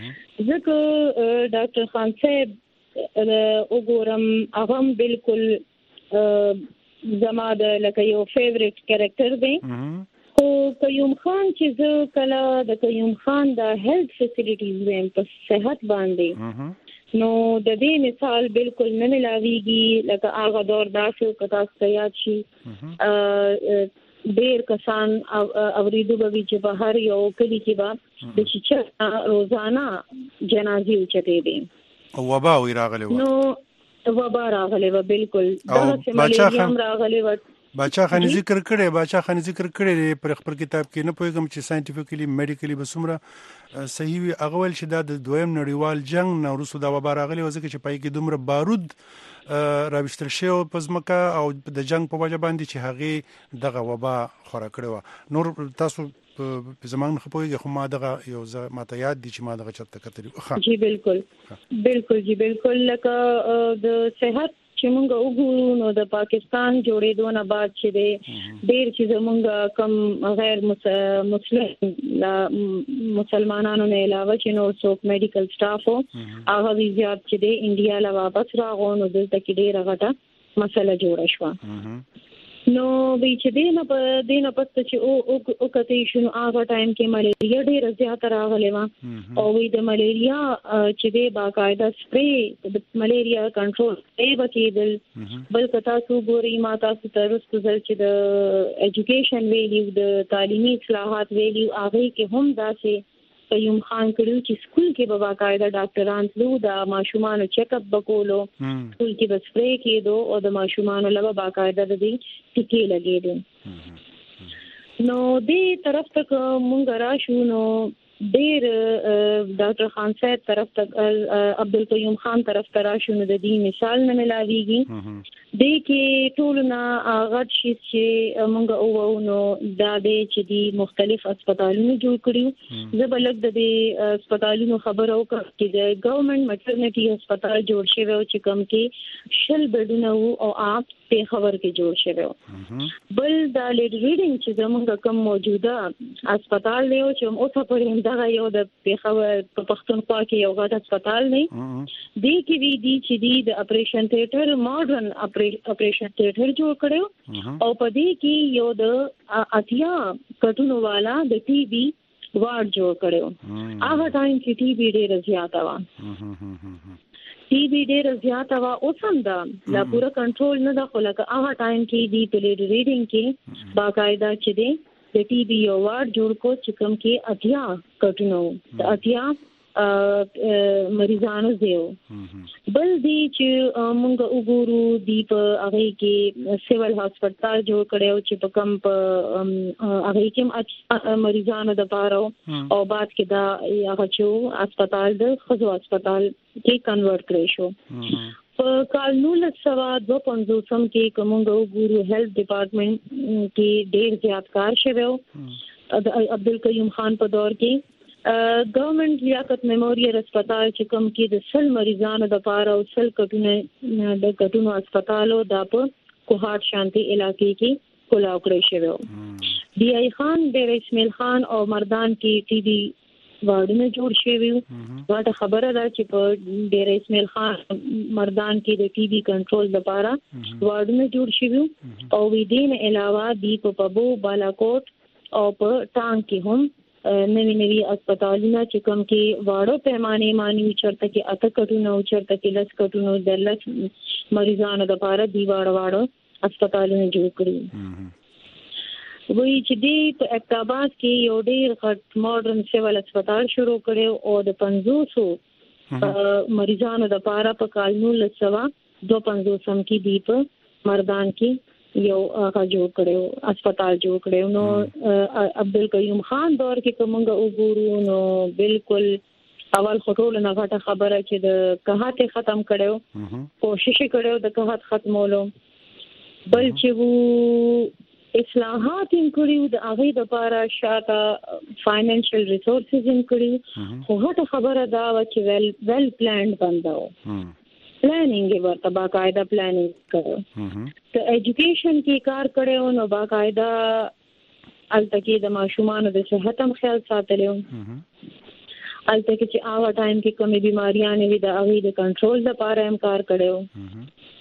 ځکه ډاکټر خان صاحب وګورم هغه بالکل زما د لکه یو فیوریټ کریکټر دی. خو قیوم خان چې زه کله د قیوم خان د هیلث فیسیلیټیز ویم په صحت باندې نو د دې مثال بالکل نه ملاویږي لکه هغه دور داسې کتا ستیات شي ډیر کسان اوریدو به چې په هر یو کلی کې به د شیچا روزانه جنازي اوچته دي او وبا وی راغلی و نو وبا راغلی و بالکل دا چې ملیریا راغلی و. باچا خان ذکر کړي باچا خان ذکر کړي پر خپل کتاب کې نه پوهیږم چې ساينټیفیکلی میډیکلی به څومره صحیح وي. اغول چې د دویم نړیوال جنگ نه وروسته دا وبا راغلی و ځکه چې پای کې دومره بارود راوستل شو په ځمکه او د جنگ په وجه باندې چې هغه دغه وبا خورا کړی و. نور تاسو په زمانه خو پوهیږئ خو ما دغه یو ماته یاد دي چې ما دغه چرته کتلی. جی بالکل بالکل جی بالکل لکه د صحت چې مونږ وګورو نو د پاکستان جوړېدو نه بعد چې دی ډېر چې مونږ کم غیر مسلم مسلمانانو نه علاوه چې نو څوک میډیکل سټاف او هغه زیات چې دی انډیا لا واپس راغو نو دلته کې ډېر غټه مسله جوړه شو. نو به چې دینه په دینه پسته چې او او کته شنو هغه ټایم کې ملیریا ډېر زیات راغلی و او وی د ملیریا چې دی باقاعده سپری د ملیریا کنټرول ای وکیدل بل کتا سو ګوري ما تاسو ترست زل چې د ایجوکیشن ویلیو د تعلیمي اصلاحات ویلیو هغه کې هم داسې قیوم خان کړو چې سکول کې به باقاعده ډاکټران تلو د ماشومانو چیک اپ وکولو سکول کې به سپری کېدو او د ماشومانو لپاره باقاعده د دې ټیکې لګېدو. نو دې طرف ته مونږ راشو نو ډېر ډاکټر خان صاحب طرف ته عبدالقیوم خان طرف ته راشو نو د دې مثال نه ملاویږي. دې کې ټول نه غټ شي چې مونږ او نو دا دې چې دي مختلف هسپتالونه جوړ کړیو. زه بلک د دې هسپتالونو خبرو کړم چې د ګورنمنت مټرنټي هسپتال جوړ شوی او چې کوم کې شل بیډونه او آپ په خبر کې جوړ شوی. بل دا لیډ ریډینګ چې زموږ کوم موجوده هسپتال دی او چې اوسه پرې دا یو د پیښور په پښتونخوا کې یو غټ هسپتال دی دی کې وی دی چې دی د اپریشن تھیټر ماډرن اپریشن تھیټر جوړ کړو او په دې کې یو د اتیا کټونو والا د ټي بي وارډ جوړ کړو. هغه ټایم کې ټي بي ډېر زیات و ټي بي ډېر زیات و اوس هم دا لا پورا کنټرول نه دا خو لکه هغه ټایم کې دی په لیډ ریډینګ کې باقاعده چې دی د ټي بي یو وارډ جوړ کو چې کوم کې اتیا کټونو د اتیا مریضانو دیو. بل دی چې مونږ وګورو دی په هغه کې سیول هسپتال جوړ کړو چې په کم په هغه کې مریضانو د پاره او بعد کې دا هغه چې هسپتال د خزو هسپتال کې کنورټ کړی شو. په کال نولس سوه دوه پنځوسم کې کومونږ وګورو هیلث ډپارټمنټ کې ډېر زیات کار شوی و عبدالقیوم خان په دور کې. گورنمنٹ لیاقت میموریل هسپتال چې کوم کې د سل مریضانو د پاره او سل کټونه د کټونو هسپتالو د په کوهات شانتي علاقې کې کولاو کړی شوی. دی ای خان ډیر اسماعیل خان او مردان کې ټي بي وارډونه جوړ شوی وو. دا خبره ده چې په ډیر اسماعیل خان مردان کې د ټي بي کنټرول لپاره وارډونه جوړ شوی او وی دین علاوه دی په پبو بالاکوټ او په ټانګ کې هم نوی نوی اسپتالونه چې کوم کې واړو پیمانه مانی چرته کې اته کټونو چرته کې لس کټونو د لس مریضانو لپاره دی واړو واړو اسپتالونه جوړ کړی. وایي چې دی په اکتاباس کې یو ډیر غټ ماډرن سیول اسپتال شروع کړو او د پنځوسو مریضانو لپاره په کال نولس سوه دوه پنځوسم کې دی په مردان کې یو هغه جوړ کړو اسپتال جوړ کړو. نو عبدالقیوم خان دور کې کومه وګورو نو بالکل اول خطول نه غټه خبره چې د قحط ختم کړو کوشش کړو د قحط ختمولو. بل چې وو اصلاحات ان کړیو د هغه د لپاره شاته فاینانشل ریسورسز ان کړیو خو غټه خبره دا و چې ویل ویل پلانډ بنداو پلانینګ ورته باقاعده پلانینګ کړو. ته ایجوکیشن کې کار کړو نو باقاعده الته کې د ماشومان د صحت هم خیال ساتلو. الته کې چې هغه ټایم کې کومې بیماریاں وي د هغه د کنټرول لپاره هم کار کړو.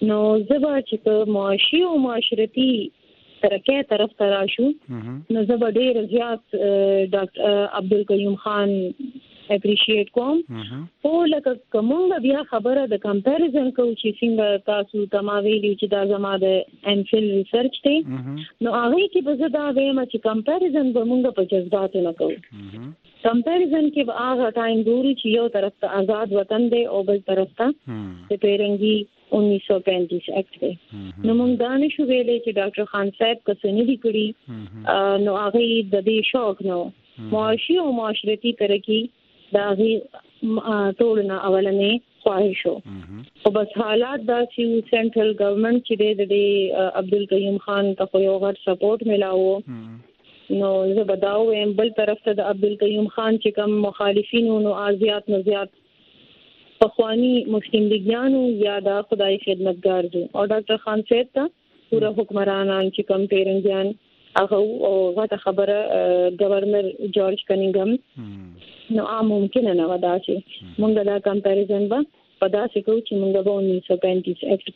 نو زبا چې معاشي او معاشرتي ترقی طرف ته راشو نو زبا ډیر زیات ډاکټر عبدالقیوم خان اپریشیټ کوم او لکه کومه بیا خبره د کمپیریزن کو چې څنګه تاسو تماویلی چې دا زما د ان فیل ریسرچ دی نو هغه کې به زه دا وایم چې کمپیریزن به موږ په جذباتو نه کوو کمپیریزن کې به هغه ټایم ګوري چې یو طرف ته آزاد وطن دی او بل طرف ته د پیرنګي انیس سو پینتیس ایکټ دی نو موږ دا نشو ویلې چې ډاکټر خان صاحب کسنې دي کړي نو هغه د دې شوق نو معاشي او معاشرتي ترقی دا غي ټولنه اولنې خواهش شو او بس حالات دا چې سنټرل ګورنمنت چې د عبدالقیوم خان ته یو غټ سپورټ ملاو نو زه بداو هم بل طرف ته د عبدالقیوم خان چې کوم مخالفینو نو ازیات نه زیات پخوانی مسلم لیګیانو یا د خدای خدمتګار دي او ډاکټر خان صاحب ته پورا حکمرانان چې کوم پیرنګیان هغه او غته خبره گورنر جورج کنینګم نو عام ممکن نه ودا چې مونږ دا کمپیریزن به پدا سکو چې مونږ به انیس سو پینتیس ایکټ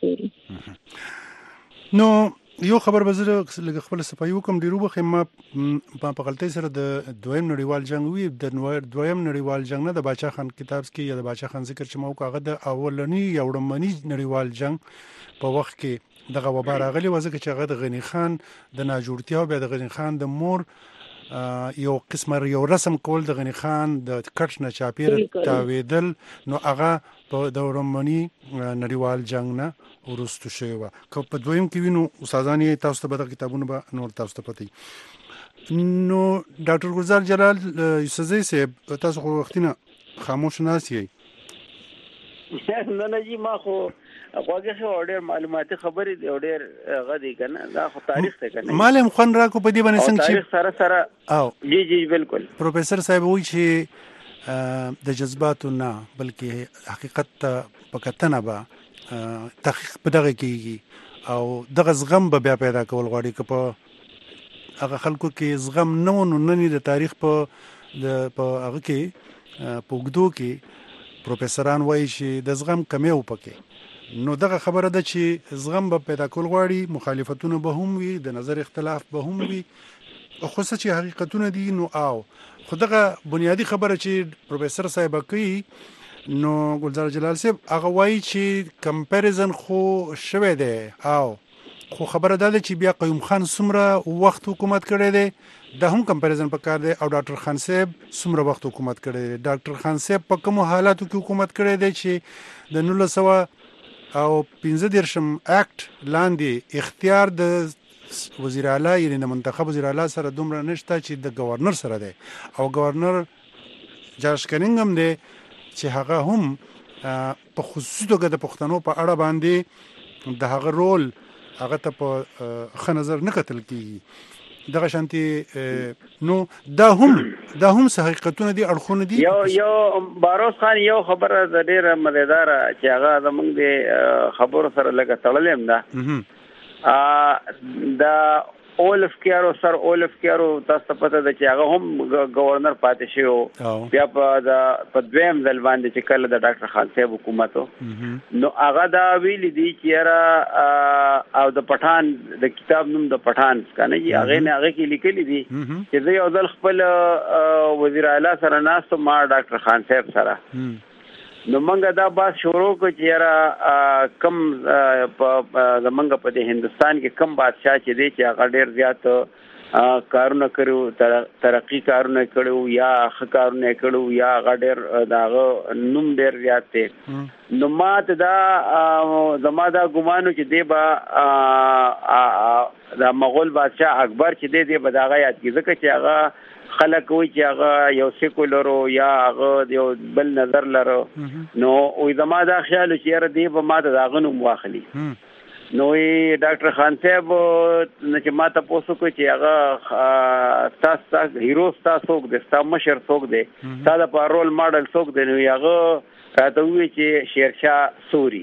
کوو نو یو خبر بزره لږ خپل صفایي وکم ډیرو بخمه په غلطۍ سره د دویم نړیوال جنگ وی د دویم نړیوال جنگ نه د باچا خان کتاب کې یا د باچا خان ذکر چې مو کاغه د اولنی یوړمنی نړیوال جنگ په وخت کې دغه وبا راغلی وځکه چې هغه د غنی خان د ناجوړتیا او د غنی خان د مور یو قسمه یو رسم کول د غنی خان د کټ نه چاپیر تاویدل نو هغه په د اورمنی نړیوال جنگ نه ورستو شوی و که په دویم کې وینو استادانی تاسو ته به کتابونه به نور تاسو ته پتی نو ډاکټر ګلزار جلال یوسفزئی صاحب تاسو خو وختینه خاموش ناسی نه نه جی ما خو واګه خو ډېر معلوماتي خبرې دی ډېر غدي کنه دا خو تاریخ ته کنه معلم خان را کو په دې باندې څنګه تاریخ سره سره او جی جی بالکل پروفیسور صاحب وایي چې د جذباتو نه بلکې حقیقت پکتنه به تحقیق په دغه کېږي او دغه زغم به بیا پیدا کول غواړي که په هغه خلکو کې زغم نه و نو نن د تاریخ په د په هغه کې په اوږدو کې پروفیسوران وایي چې د زغم کمی و پکې نو دغه خبره ده چې زغم به پیدا کول غواړي مخالفتونه به هم وي د نظر اختلاف به هم وي خو څه چې حقیقتونه دي نو او خو دغه بنیادی خبره چې پروفیسور صاحب کوي نو ګلزار جلال صاحب هغه وایي چې کمپیریزن خو شوه دی او خو خبره ده چې بیا قیوم خان څومره وخت حکومت کړی دی دا هم کمپیریزن پکار دی او ډاکټر خان صاحب څومره وخت حکومت کړی دی ډاکټر خان صاحب په کوم حالاتو کې حکومت کړی دی چې د نولس سوه او پنځه دیرشم اکټ لاندې اختیار د وزیر اعلی یعنی د منتخب وزیر اعلی سره دومره نشته چې د گورنر سره دی او گورنر جورج کنینګم دی چې هغه هم په خصوصي توګه د پښتنو په اړه باندې د هغه رول هغه ته په ښه نظر نه کتل کیږي دغه شانتي نو دا هم دا هم حقیقتونه دي اړخونه دي یو یو باروس خان یو خبره د ډیره مزیدار چې هغه زمونږ د خبرو سره لګه تړلې ده ا د اولف کیارو سر اولف کیارو تاسو پته ده چې هغه هم گورنر پاتې شو بیا په د پدویم ځل باندې چې کله د ډاکټر خان صاحب حکومت نو هغه دا ویل دي چې را او د پټان د کتاب نوم د پټان کنه یي هغه نه هغه کې لیکلي دي چې زه یو ځل خپل وزیر اعلی سره ناست ما ډاکټر خان صاحب سره نو منګه دا باس شروع کو چې را کم په زمنګ په د هندستان کې کم بادشاہ چې دی چې هغه ډیر زیات کارونه کړو ترقی کارونه کړو یا ښه کارونه کړو یا هغه ډیر داغه نوم ډیر زیات دی نو ماته دا زما دا ګمانو چې دی با دا مغول بادشاہ اکبر چې دی دی بداغه یاد کی ځکه چې هغه خلک وي چې هغه یو سیکولر یا هغه یو بل نظر لرو نو وې زما دا خیال چې را دی به ماته دا غنوم واخلي نو ډاکټر خان صاحب چې ما ته پوښتنه کوي چې هغه تاسو هیرو تاسو د تاسو مشر څوک دی تاسو په رول ماډل څوک دی نو هغه راته وی چې شیرشاه سوري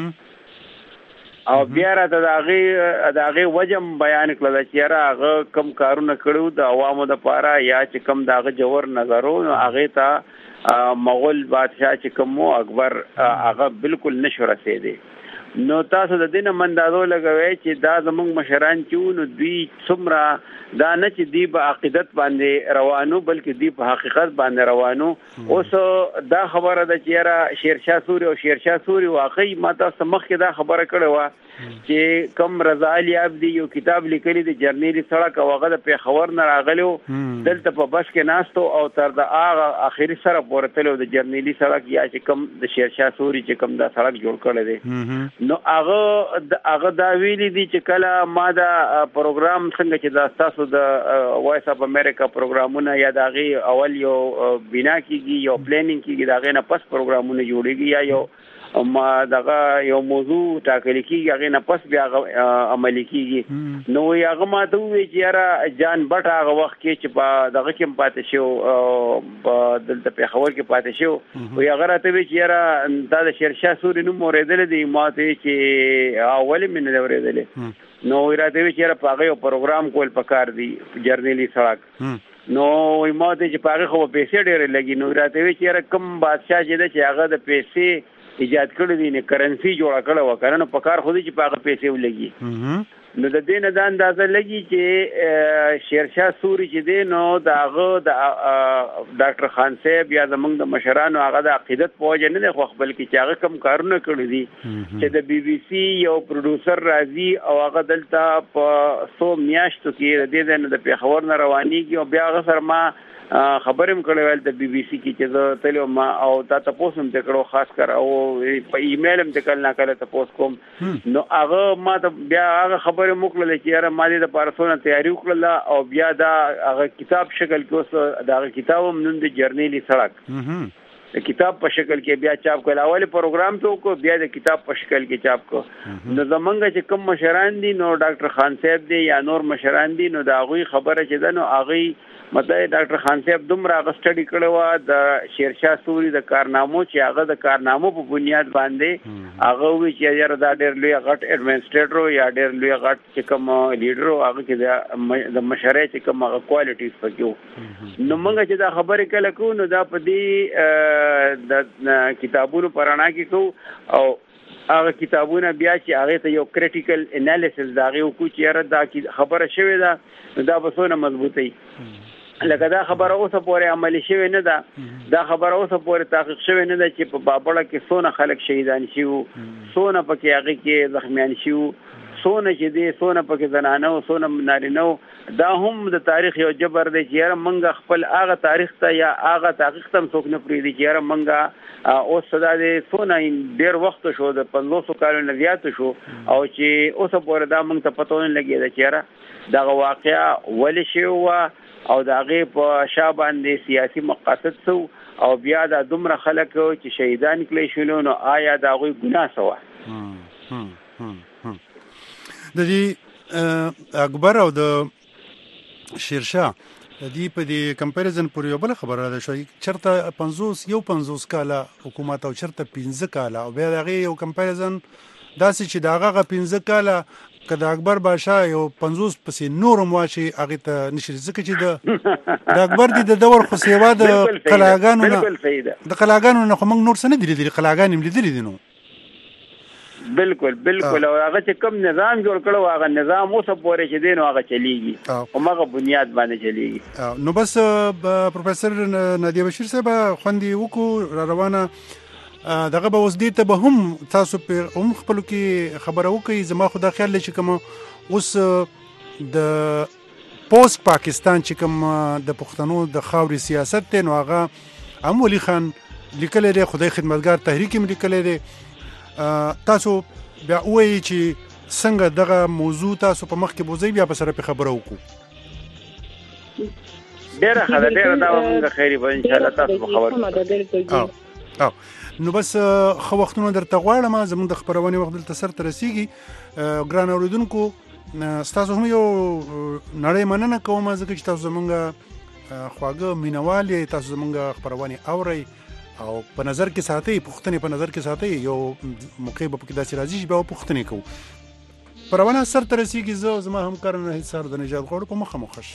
او بیا را د هغه د هغه وجم بیان کړل چې را هغه کم کارونه کړو د عوامو د پاره یا چې کم دغه جوور نظرو هغه ته مغول بادشاہ چې کوم اکبر هغه بالکل نشو رسیدي نو تاسو د دینه مندازو لګوي چې دا زموږ مشران چې نو دوی څومره دا نه چې دی په عقیدت باندې روانو بلکې دی په حقیقت باندې روانو. اوس دا خبره ده چې را شیرشاه سوري او شیرشاه سوري واقعي ماته سمخ کې دا خبره کړې و چې کم رضا علي عبدي یو کتاب لیکلی دی جرنیلی سړک او هغه د پیښور نه راغلو دلته په بس کې ناستو او تر د هغه اخیری سره پورتلو د جرنیلی سړک یا چې کم د شیرشاه سوري چې کم دا سړک جوړ کړی دی. نو هغه هغه دا ویلي دي چې کله ما دا پروګرام څنګه چې دا تاسو د وایس اف امریکا پروګرامونه یا دا غي اول یو بنا کیږي یو پلانینګ کیږي دا غي نه پس پروګرامونه جوړيږي یا یو ما دغه یو موضوع ټاکل کیږي هغه نه پس بیا عملي کیږي. نو هغه ما ته وی چې را جان بټ هغه وخت کې چې په دغه کې پاتې شو په دلته په خبر کې پاتې شو او هغه راته وی چې را د شیرشاه سوري نو موریدل دي ماته چې اول من نه اوریدل نو راته وی چې را په هغه پروګرام کول پکار دی جرنیلی سړک. نو ماته چې پاره خو پیسې ډېر لګي نو راته وی چې را کم بادشاہ چې د هغه د پیسې ایجاد کړی دی نه کرنسی جوړه کړه وکړه نو په کار خو دې چې پاغه پیسې ولګي. نو د دې نه د اندازه لګي چې شیرشاه سوري چې دی نو داغه د ډاکټر خان صاحب یا زمونږ د مشرانو هغه د عقیدت په وجه نه خو خپل کې چې هغه کم کارونه کړی دي چې د بي بي سي یو پروډوسر راځي او هغه دلته په سو میاشتو کې د دې نه د پیښور نه روانيږي او بیا هغه سره ما خبرم کړو ول د بي بي سي کې چې زه تلو ما او تا تاسو هم تکړو خاص کر او په ایمیل هم تکل نه کړه تاسو کوم. نو هغه ما ته بیا هغه خبره موکله چې یاره ما دې د پارسونه تیاری وکړه او بیا دا هغه کتاب شکل کې اوس دا کتاب هم نن د جرنیلی سړک د کتاب په شکل کې بیا چاپ کړل. اول پروګرام ته کو بیا د کتاب په شکل کې چاپ کو. نو زمونږ چې کوم مشران دي نو ډاکټر خان صاحب دی یا نور مشران دي نو دا غوي خبره چې ده نو هغه مطلب ډاکټر خان صاحب دومره هغه سټډي کړو و د شیرشاه سوري د کارنامو چې هغه د کارنامو په بنیاد باندې هغه وی چې یاره دا ډېر لوی غټ ایڈمنسټریټر یا ډېر لوی غټ چې کوم لیډر هغه کې د مشرۍ چې کوم هغه کوالټیز پکې نو موږ چې دا خبرې کله کو نو دا په دې د کتابونو پرانا کې کو او هغه کتابونه بیا چې هغه ته یو کریټیکل انالیسس دا غو کو چې یاره دا خبره شوې ده دا به څونه مضبوطی لکه دا خبره اوسه پورې عملی شوی نه ده. دا خبره اوسه پورې تحقیق شوی نه ده چې په بابړه کې څونه خلک شهیدان شيو څونه پکې هغه کې زخمیان شيو څونه چې دي څونه پکې زنانه او څونه نارینه. دا هم د تاریخ یو جبر دی چې یاره منګه خپل هغه تاریخ ته یا هغه تحقیق ته څوک نه پریږدي چې یاره منګه اوس صدا دې څونه ډېر وخت شو د پنځوسو کالو نه زیات شو او چې اوسه پورې دا موږ ته پته نه لګېده چې یاره دغه واقعه ولې شوی وه او د هغې په شا باندې سیاسي مقاصد څه او بیا دا دومره خلک چې شهیدان کړی شول نو آیا د هغوی ګناه څه وه. د دې اکبر او د شیرشاه د دې په دې کمپیریزن پورې یو بل خبره ده شوی چرته پنځوس یو پنځوس کاله حکومت او چرته پنځه کاله او بیا د هغې یو کمپیریزن داسې چې د هغه پنځه کاله که د اکبر بادشاه یو پنځوس پسې نورم واشي هغې ته نشي ځکه چې د د اکبر دي د دور خو سیوا د قلاګانو نه د قلاګانو نه خو موږ نور څه نه دي لیدلي قلاګانې هم لیدلي دي. نو بالکل بالکل او هغه چې کوم نظام جوړ کړو هغه نظام اوسه پورې چې دی نو هغه چلیږي او هغه بنیاد باندې چلیږي. نو بس پروفیسور نادیه بشیر صاحب خوندې وکړو را روانه دغه به اوس دې ته به هم تاسو په هم خپلو کې خبره وکړئ. زما خو دا خیال دی چې کوم اوس د پوسټ پاکستان چې کوم د پښتنو د خاورې سیاست دی نو هغه هم ولي خان لیکلی دی خدای خدمتګار تحریک هم لیکلی دی. تاسو بیا ووایئ چې څنګه دغه موضوع تاسو په مخ کې بوځئ بیا په سره پې خبره وکړو. ډېره ښه ده ډېره دا به مونږ خیري به انشاءالله تاسو به خبر او نو بس ښه وختونه درته غواړم. زموږ د خپرونې وخت دلته سر ته رسیږي. ګران اورېدونکو ستاسو هم یو نړۍ مننه کوم ځکه چې تاسو زموږ خواږه مینوال یې تاسو زموږ خپرونې اورئ او په نظر کې ساتئ پوښتنې په نظر کې ساتئ یو موقع به پکې داسې راځي چې بیا پوښتنې کوو. خپرونه سر ته رسیږي. زه زما همکار نهید سار د نجات غواړو په مخه مخش